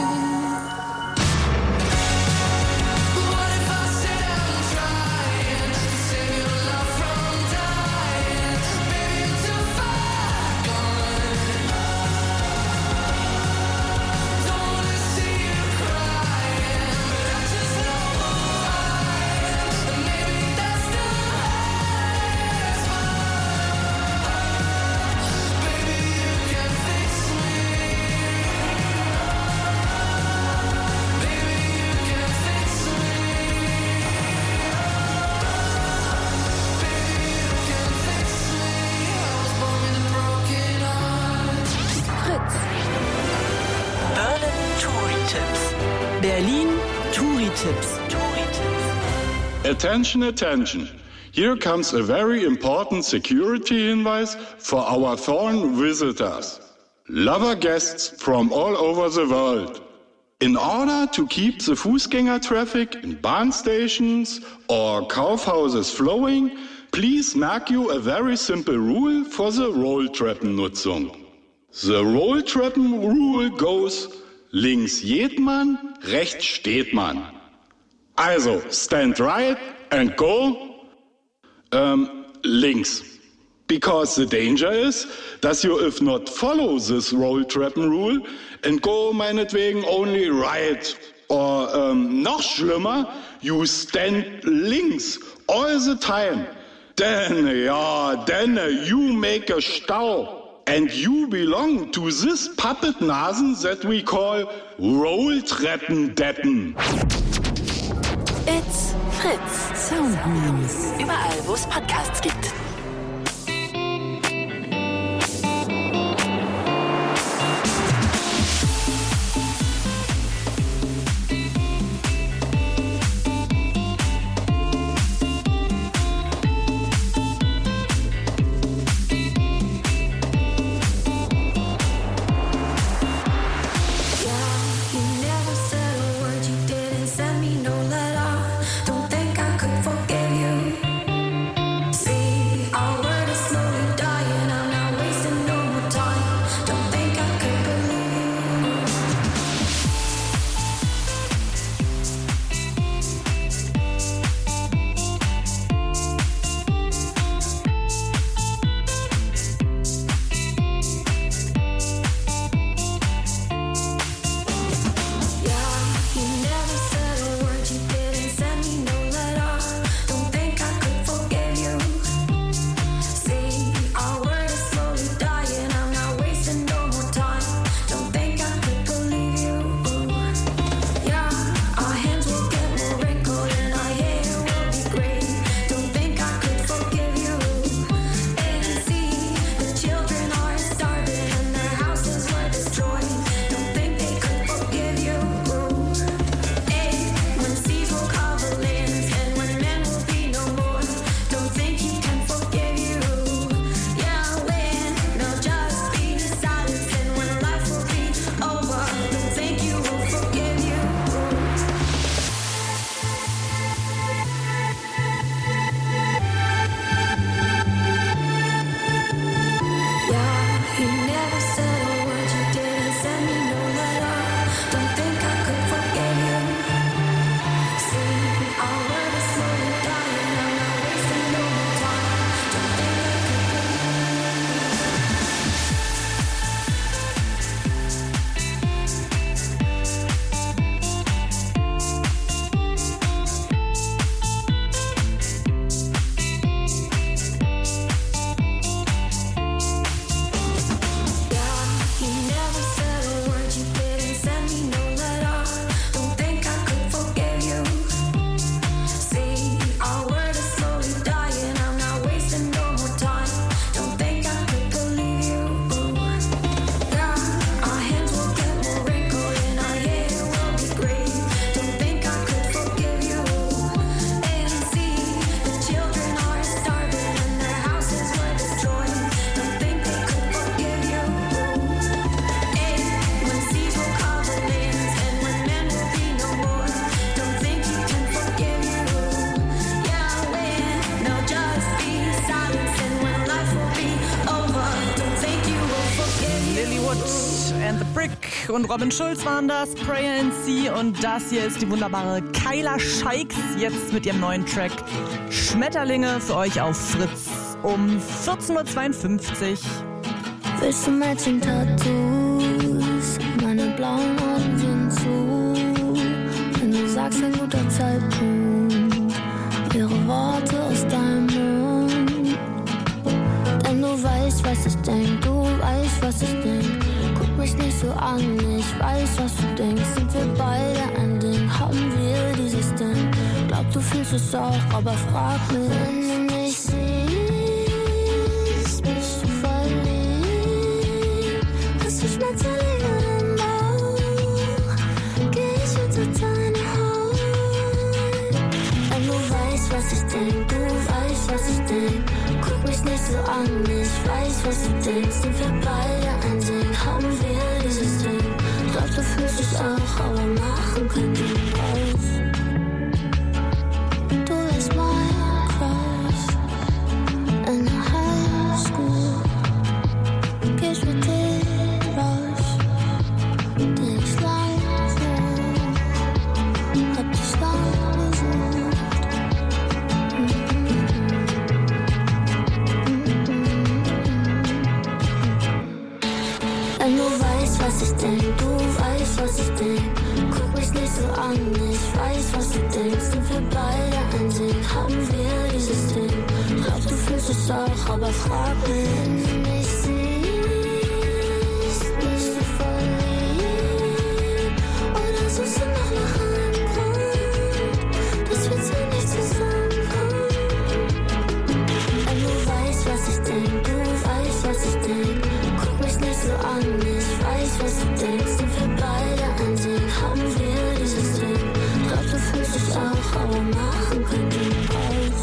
Berlin Touri-Tipps. Attention, attention. Here comes a very important security hinweis for our foreign visitors. Lover guests from all over the world. In order to keep the Fußgänger traffic in bahn stations or Kaufhauses flowing, please make you a very simple rule for the Rolltreppennutzung. The Rolltreppen rule goes: links geht man, rechts steht man. Also, stand right and go um, links. Because the danger is, dass you if not follow this roll trappen rule and go meinetwegen only right. Or um, noch schlimmer, you stand links all the time. Then, ja, then you make a Stau. And you belong to this puppet Nasen that we call Rolltreppendeppen. It's Fritz. Sound News. Überall, wo es Podcasts gibt. Und Robin Schulz waren das, Prayer and Sea. Und das hier ist die wunderbare Kyla Scheiks jetzt mit ihrem neuen Track Schmetterlinge für euch auf Fritz um vierzehn Uhr zweiundfünfzig. Willst du Matching Tattoos? Meine blauen Augen sind zu. Wenn du sagst, ein guter Zeitpunkt, ihre Worte aus deinem Mund. Denn du weißt, was ich denk, du weißt, was ich denk. Guck mich nicht so an, ich weiß, was du denkst. Sind wir beide ein Ding, haben wir dieses Ding? Glaub, du fühlst es auch, aber frag mich, wenn du mich siehst, bist du verliebt? Hast du Schmetterlinge im Bauch? Geh ich unter deine Haut? Wenn du weißt, was ich denk, du weißt, was ich denk. Guck mich nicht so an, ich weiß, was du denkst. Sind wir beide ein Ding, haben wir dieses Ding? Glaub, du fühlst es auch, aber machen kein Ding raus. Du bist mein Crush in der High School. Geh ich mit dir raus, denn ich lang so, hab dich lang gesucht. weiß, was du denkst, sind wir beide einsehen, haben wir dieses Ding. Glaub, du fühlst es auch, aber frag mich, wenn du mich siehst, bist du verliebt? Oder suchst du noch nach einem Grund, dass wir zu nicht zusammenkommen? Wenn du weißt, was ich denk, du weißt, was ich denk, guck mich nicht so an, ich weiß, was du denkst, sind wir beide einsehen, haben wir dieses Ding. Glaub, du fühlst es auch, aber machen können wir aus.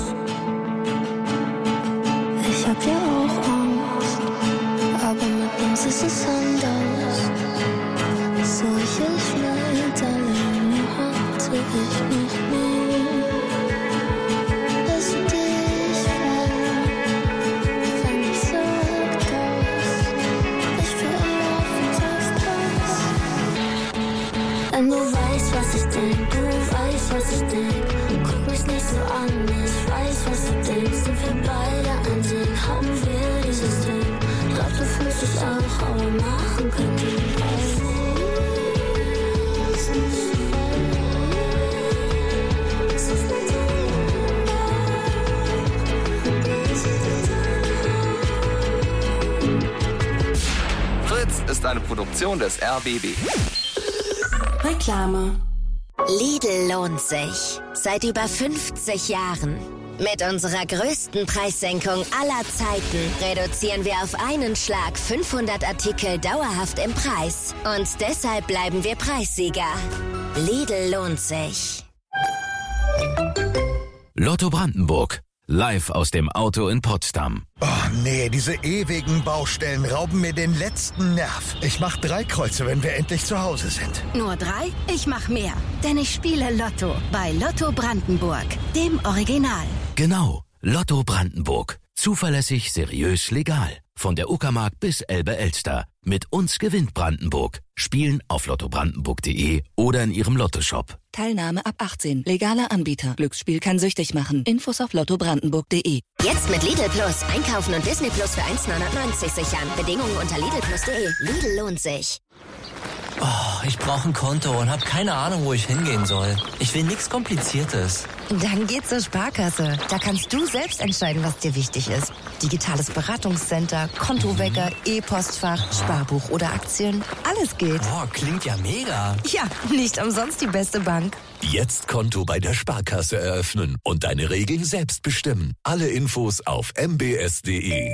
Ich hab ja auch Angst, aber mit uns ist es anders. Solche Schmetterlinge hatte ich noch nie. Dass du dich verliebt, fand ich so krass. Ich will laufen auf Pass. Wenn du weißt, was ich denk, du weißt, was ich denk, guck mich nicht so an, ich weiß, was du denkst, sind wir beide einsehen, haben wir dieses Ding. Glaub, du fühlst es auch, aber machen können wir aus. Fritz ist eine Produktion des R B B. Reklame. Lidl lohnt sich. Seit über fünfzig Jahren. Mit unserer größten Preissenkung aller Zeiten reduzieren wir auf einen Schlag fünfhundert Artikel dauerhaft im Preis. Und deshalb bleiben wir Preissieger. Lidl lohnt sich. Lotto Brandenburg. Live aus dem Auto in Potsdam. Oh nee, diese ewigen Baustellen rauben mir den letzten Nerv. Ich mach drei Kreuze, wenn wir endlich zu Hause sind. Nur drei? Ich mach mehr. Denn ich spiele Lotto bei Lotto Brandenburg, dem Original. Genau, Lotto Brandenburg. Zuverlässig, seriös, legal. Von der Uckermark bis Elbe-Elster. Mit uns gewinnt Brandenburg. Spielen auf lotto brandenburg punkt de oder in ihrem Lottoshop. Teilnahme ab achtzehn. Legaler Anbieter. Glücksspiel kann süchtig machen. Infos auf lotto brandenburg punkt de. Jetzt mit Lidl Plus. Einkaufen und Disney Plus für eins neunundneunzig sichern. Bedingungen unter lidl plus punkt de. Lidl lohnt sich. Oh, ich brauche ein Konto und habe keine Ahnung, wo ich hingehen soll. Ich will nichts Kompliziertes. Dann geh zur Sparkasse. Da kannst du selbst entscheiden, was dir wichtig ist. Digitales Beratungscenter, Kontowecker, E-Postfach, Sparbuch oder Aktien. Alles geht. Oh, klingt ja mega. Ja, nicht umsonst die beste Bank. Jetzt Konto bei der Sparkasse eröffnen und deine Regeln selbst bestimmen. Alle Infos auf m b s punkt de.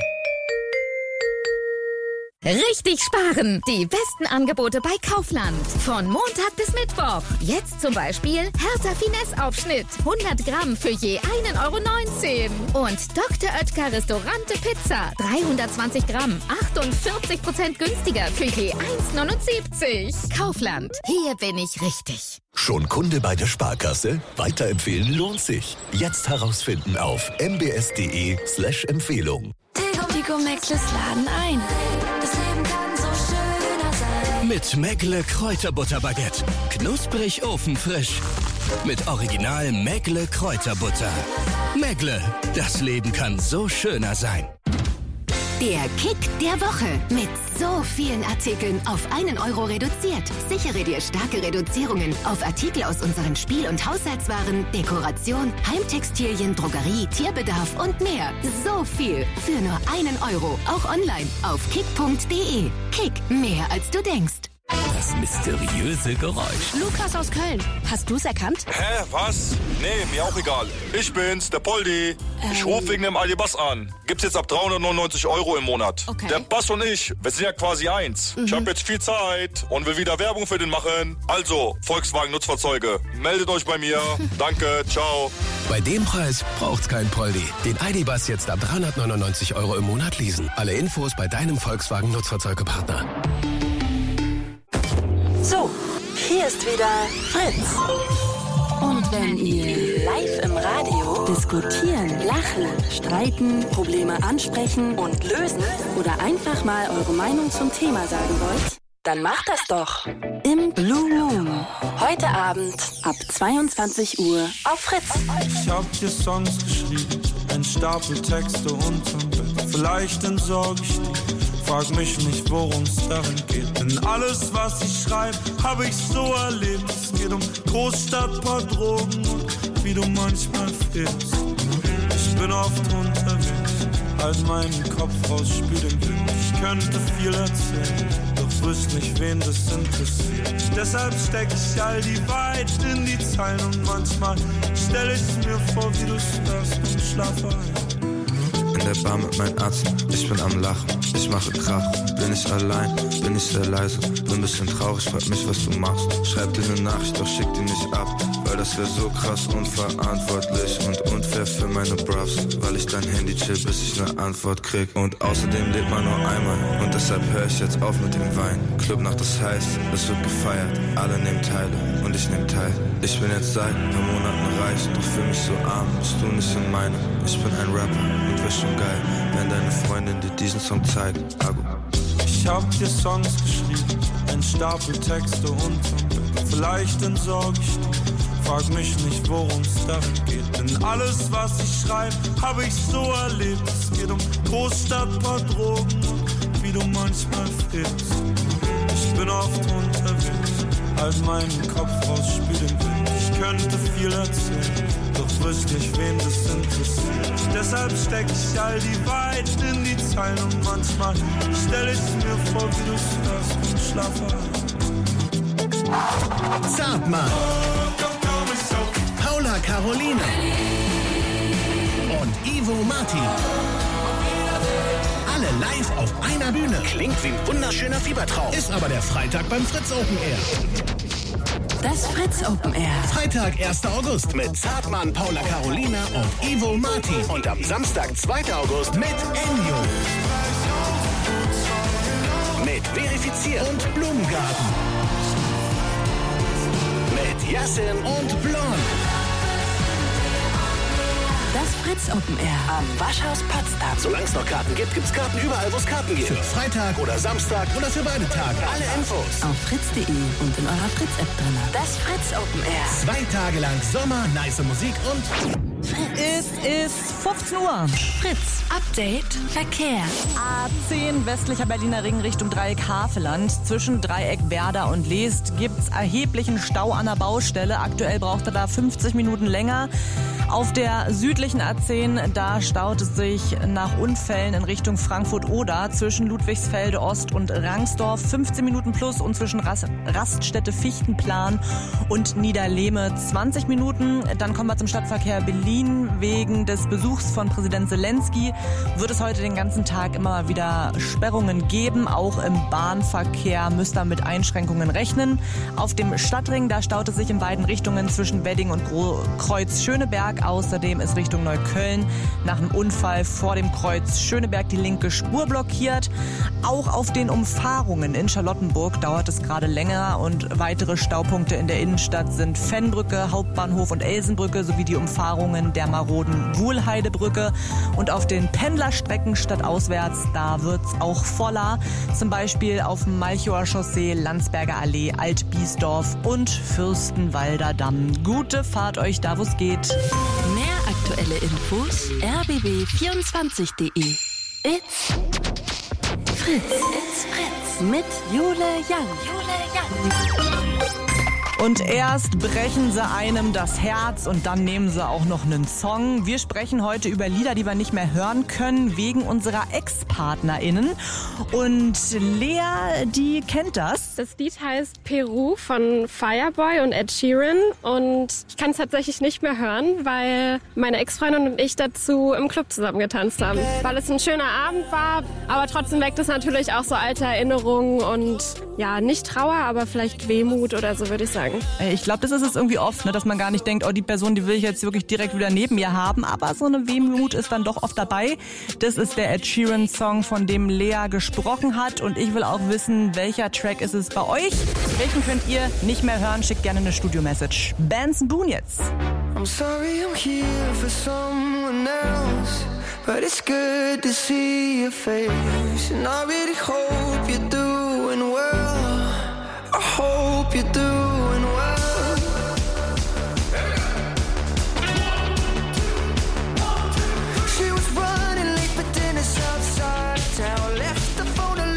Richtig sparen! Die besten Angebote bei Kaufland. Von Montag bis Mittwoch. Jetzt zum Beispiel Hertha Finesse-Aufschnitt. hundert Gramm für je ein Euro neunzehn. Und Doktor Oetker Restaurante Pizza. dreihundertzwanzig Gramm. achtundvierzig Prozent günstiger für je eins neunundsiebzig. Kaufland. Hier bin ich richtig. Schon Kunde bei der Sparkasse? Weiterempfehlen lohnt sich. Jetzt herausfinden auf m b s punkt de slash Empfehlung. Tigo Mäckles laden ein. Das Leben kann so schöner sein. Mit Mäckle Kräuterbutterbaguette. Knusprig ofenfrisch. Mit Original Mäckle Kräuterbutter. Mäckle, das Leben kann so schöner sein. Der Kick der Woche. Mit so vielen Artikeln auf einen Euro reduziert. Sichere dir starke Reduzierungen auf Artikel aus unseren Spiel- und Haushaltswaren, Dekoration, Heimtextilien, Drogerie, Tierbedarf und mehr. So viel für nur einen Euro. Auch online auf kick punkt de. Kick, mehr als du denkst. Das mysteriöse Geräusch. Lukas aus Köln. Hast du's erkannt? Hä, was? Nee, mir auch egal. Ich bin's, der Poldi. Ähm. Ich rufe wegen dem Aldi-Bass an. Gibt's jetzt ab dreihundertneunundneunzig Euro im Monat. Okay. Der Bass und ich, wir sind ja quasi eins. Mhm. Ich habe jetzt viel Zeit und will wieder Werbung für den machen. Also, Volkswagen Nutzfahrzeuge, meldet euch bei mir. Danke, ciao. Bei dem Preis braucht's kein Poldi. Den Aldi-Bass jetzt ab dreihundertneunundneunzig Euro im Monat leasen. Alle Infos bei deinem Volkswagen Nutzfahrzeugepartner. So, hier ist wieder Fritz. Und wenn ihr live im Radio diskutieren, lachen, streiten, Probleme ansprechen und lösen oder einfach mal eure Meinung zum Thema sagen wollt, dann macht das doch im Blue Moon. Heute Abend ab zweiundzwanzig Uhr auf Fritz. Ich hab dir Songs geschrieben, ein Stapel Texte unterm Bett. Vielleicht entsorge ich die Frag mich nicht, worum's darin geht, denn alles, was ich schreibe, habe ich so erlebt. Es geht um Großstadt, paar Drogen und wie du manchmal fehlst. Ich bin oft unterwegs, halt meinen Kopf raus, spür den Wind. Ich könnte viel erzählen, doch wüsste nicht, wen das interessiert. Deshalb steck ich all die Wahrheit in die Zeilen und manchmal stell ich mir vor, wie du's hörst und schlafe ein. In der Bar mit meinem Arzt, ich bin am Lachen, ich mache Krach. Bin ich allein, bin ich sehr leise, bin ein bisschen traurig, frag mich, was du machst. Schreib dir eine Nachricht, doch schick die nicht ab, weil das wär so krass unverantwortlich und unfair für meine Bros. Weil ich dein Handy chill, bis ich eine Antwort krieg. Und außerdem lebt man nur einmal und deshalb hör ich jetzt auf mit dem Wein. Clubnacht ist heiß, es wird gefeiert, alle nehmen Teile und ich nehm teil. Ich bin jetzt seit ein paar Monaten reich, doch fühl mich so arm, bist du nicht in meine. Ich bin ein Rapper und wär schon geil, wenn deine Freundin dir diesen Song zeigt. Agu. Ich hab dir Songs geschrieben, ein Stapel Texte unterm Bett. Vielleicht entsorg ich die, frag mich nicht, worum's darin geht. Denn alles, was ich schreibe, hab ich so erlebt. Es geht um Großstadt, paar Drogen und wie du manchmal fehlst. Ich bin oft unterwegs, halt meinen Kopf raus, spür den Wind. Ich könnte viel erzählen, doch wüsste nicht, wen das interessiert. Deshalb steck ich all die Wahrheit in die Zeilen und manchmal stell ich mir vor, wie du's hörst und schlafe ein. Zartmann. Paula Caroline. Und Ivo Martin. Alle live auf einer Bühne. Klingt wie ein wunderschöner Fiebertraum. Ist aber der Freitag beim Fritz Open Air. Das Fritz Open Air. Freitag, erster August mit Zartmann, Paula Carolina und Ivo Martin. Und am Samstag, zweiter August mit Enjo. Mit Verifiziert und Blumengarten. Mit Yassin und Blond. Das Fritz Open Air am Waschhaus Potsdam. Solange es noch Karten gibt, gibt's Karten überall, wo es Karten gibt. Für Freitag oder Samstag oder für beide Tage. Alle Infos auf fritz punkt de und in eurer Fritz-App drin. Das Fritz Open Air. Zwei Tage lang Sommer, nice Musik und... Es ist fünfzehn Uhr. Fritz. Update Verkehr. A zehn westlicher Berliner Ring Richtung Dreieck Havelland. Zwischen Dreieck Werder und Leest gibt's erheblichen Stau an der Baustelle. Aktuell braucht er da fünfzig Minuten länger. Auf der südlichen A zehn, da staut es sich nach Unfällen in Richtung Frankfurt-Oder zwischen Ludwigsfelde Ost und Rangsdorf fünfzehn Minuten plus und zwischen Rast- Raststätte Fichtenplan und Niederlehme zwanzig Minuten. Dann kommen wir zum Stadtverkehr Berlin. Wegen des Besuchs von Präsident Zelensky wird es heute den ganzen Tag immer mal wieder Sperrungen geben. Auch im Bahnverkehr müsst ihr mit Einschränkungen rechnen. Auf dem Stadtring, da staut es sich in beiden Richtungen zwischen Wedding und Gro- Kreuz Schöneberg. Außerdem ist Richtung Neukölln nach einem Unfall vor dem Kreuz Schöneberg die linke Spur blockiert. Auch auf den Umfahrungen in Charlottenburg dauert es gerade länger und weitere Staupunkte in der Innenstadt sind Fennbrücke, Hauptbahnhof und Elsenbrücke sowie die Umfahrungen der maroden Wuhlheidebrücke. Und auf den Pendlerstrecken stadtauswärts, da wird's auch voller. Zum Beispiel auf dem Malchower Chaussee, Landsberger Allee, Altbiesdorf und Fürstenwalder Damm. Gute Fahrt euch da, wo's geht. Mehr aktuelle Infos r b b vierundzwanzig punkt de. It's Fritz. It's Fritz. Mit Jule Young. Jule Young. Und erst brechen sie einem das Herz und dann nehmen sie auch noch einen Song. Wir sprechen heute über Lieder, die wir nicht mehr hören können, wegen unserer Ex-PartnerInnen. Und Lea, die kennt das. Das Lied heißt Peru von Fireboy und Ed Sheeran. Und ich kann es tatsächlich nicht mehr hören, weil meine Ex-Freundin und ich dazu im Club zusammen getanzt haben. Weil es ein schöner Abend war, aber trotzdem weckt es natürlich auch so alte Erinnerungen und ja, nicht Trauer, aber vielleicht Wehmut oder so, würde ich sagen. Ich glaube, das ist es irgendwie oft, ne, dass man gar nicht denkt, oh, die Person, die will ich jetzt wirklich direkt wieder neben mir haben. Aber so eine Wehmut ist dann doch oft dabei. Das ist der Ed Sheeran-Song, von dem Lea gesprochen hat. Und ich will auch wissen, welcher Track ist es bei euch? Welchen könnt ihr nicht mehr hören? Schickt gerne eine Studio-Message. Benson Boone jetzt. I'm sorry I'm here for someone else, but it's good to see your face. And I really hope you're doing well. I hope you're doing well. She was running late for dinner outside town, left the phone alone.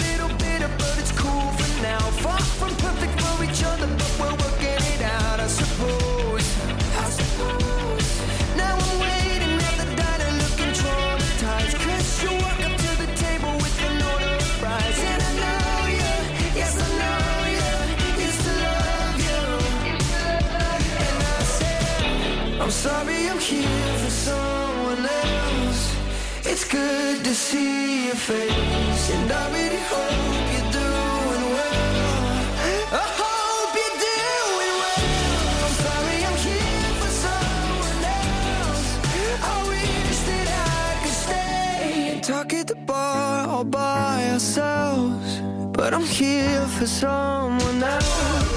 I'm sorry I'm here for someone else. It's good to see your face, and I really hope you're doing well. I hope you're doing well. I'm sorry I'm here for someone else. I wish that I could stay and talk at the bar all by ourselves, but I'm here for someone else.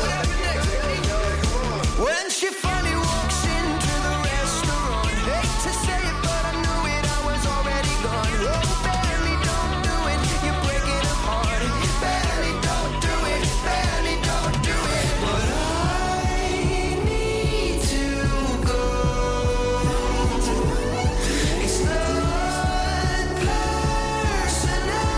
When she finally walks into the restaurant, hate to say it, but I knew it, I was already gone. Oh, barely don't do it, you're breaking her heart. Barely don't do it, barely don't do it. But I need to go. It's not personal.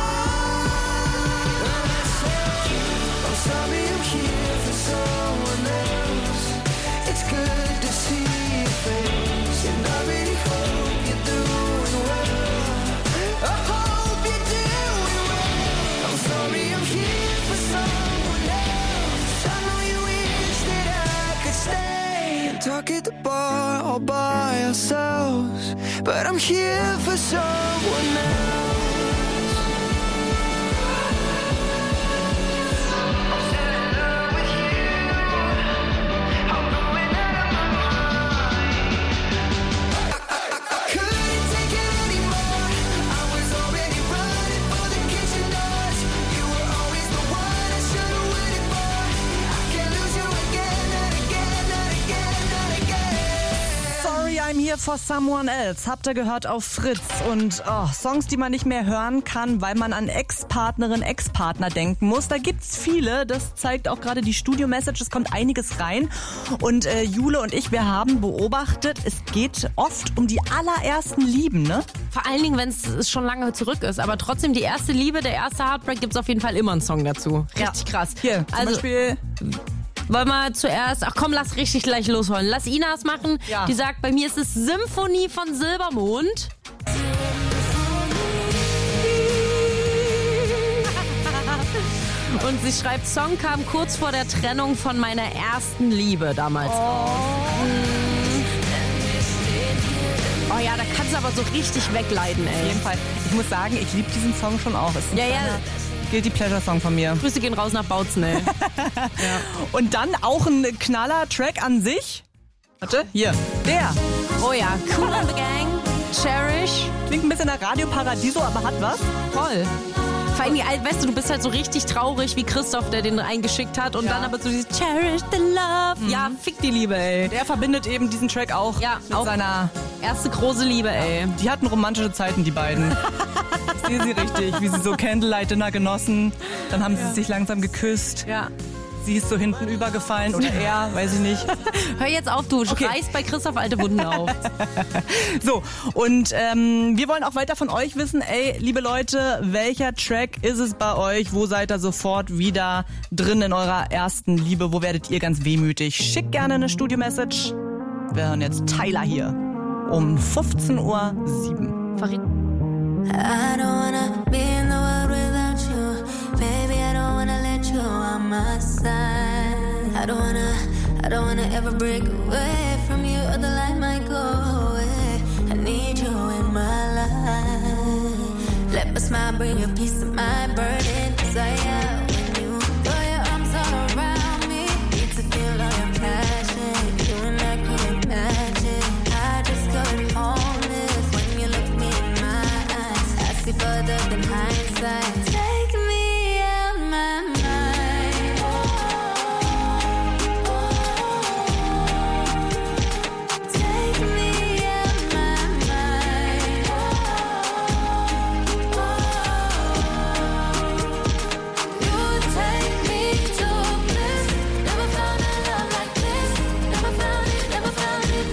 I'm sorry I'm here for someone else. It's good to see your face, and I really hope you're doing well. I hope you're doing well. I'm sorry I'm here for someone else. I know you wish that I could stay and talk at the bar all by ourselves, but I'm here for someone else. I'm here for someone else. Habt ihr gehört auf Fritz. Und oh, Songs, die man nicht mehr hören kann, weil man an Ex-Partnerin, Ex-Partner denken muss. Da gibt's viele. Das zeigt auch gerade die Studio-Message. Es kommt einiges rein. Und äh, Jule und ich, wir haben beobachtet, es geht oft um die allerersten Lieben, ne? Vor allen Dingen, wenn es schon lange zurück ist. Aber trotzdem, die erste Liebe, der erste Heartbreak, gibt's auf jeden Fall immer einen Song dazu. Richtig ja. krass. Hier, zum also, Beispiel... Wollen wir zuerst, ach komm, lass richtig gleich losholen. Lass Inas machen. Ja. Die sagt, bei mir ist es Symphonie von Silbermond. Und sie schreibt, Song kam kurz vor der Trennung von meiner ersten Liebe damals. Oh, oh ja, da kannst du aber so richtig wegleiden, ey. Auf jeden Fall. Ich muss sagen, ich liebe diesen Song schon auch. Ist ja, ja. Guilty Pleasure Song von mir. Grüße gehen raus nach Bautzen, ey. Ja. Und dann auch ein Knaller-Track an sich. Warte, hier. Der. Oh ja, Cool on the Gang, Cherish. Klingt ein bisschen nach Radio Paradiso, aber hat was. Voll. Vor allem, weißt du, du bist halt so richtig traurig wie Christoph, der den eingeschickt hat. Und ja. dann aber so dieses Cherish the Love. Mhm. Ja, fick die Liebe, ey. Der verbindet eben diesen Track auch ja, mit auch seiner... Erste große Liebe, ey. Die hatten romantische Zeiten, die beiden. Ich sehe sie richtig, wie sie so Candlelight Dinner genossen. Dann haben sie ja. sich langsam geküsst. Ja. Sie ist so hinten übergefallen oder er, weiß ich nicht. Hör jetzt auf, du okay. reißt bei Christoph alte Wunden auf. So, und ähm, wir wollen auch weiter von euch wissen, ey, liebe Leute, welcher Track ist es bei euch? Wo seid ihr sofort wieder drin in eurer ersten Liebe? Wo werdet ihr ganz wehmütig? Schickt gerne eine Studio-Message. Wir hören jetzt Tyler hier um fünfzehn Uhr sieben. Farid. I don't wanna be in the world without you. Baby, I don't wanna let you on my side. I don't wanna, I don't wanna ever break away from you, or the light might go away. I need you in my life. Let my smile bring you peace of my burden desire. When you throw your arms all around me, need to feel all your passion. You and I couldn't imagine. I just got homeless when you look me in my eyes. I see further than hindsight. Take me out my mind. Take me out my mind. You take me to bliss. Never found a love like this. Never found it, never found it.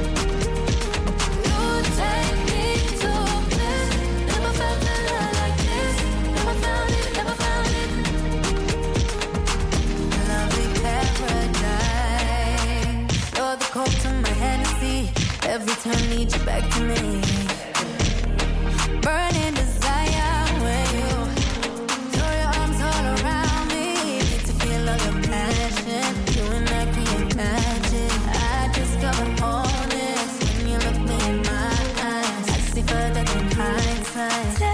You take me to bliss. Never felt a love like this. Never found it, never found it. Lovely paradise. You're the cold to my Hennessy. Every time need you back to me. Burning desire when you throw your arms all around me. Need to feel all your passion. You and I can't imagine. I discovered all. night.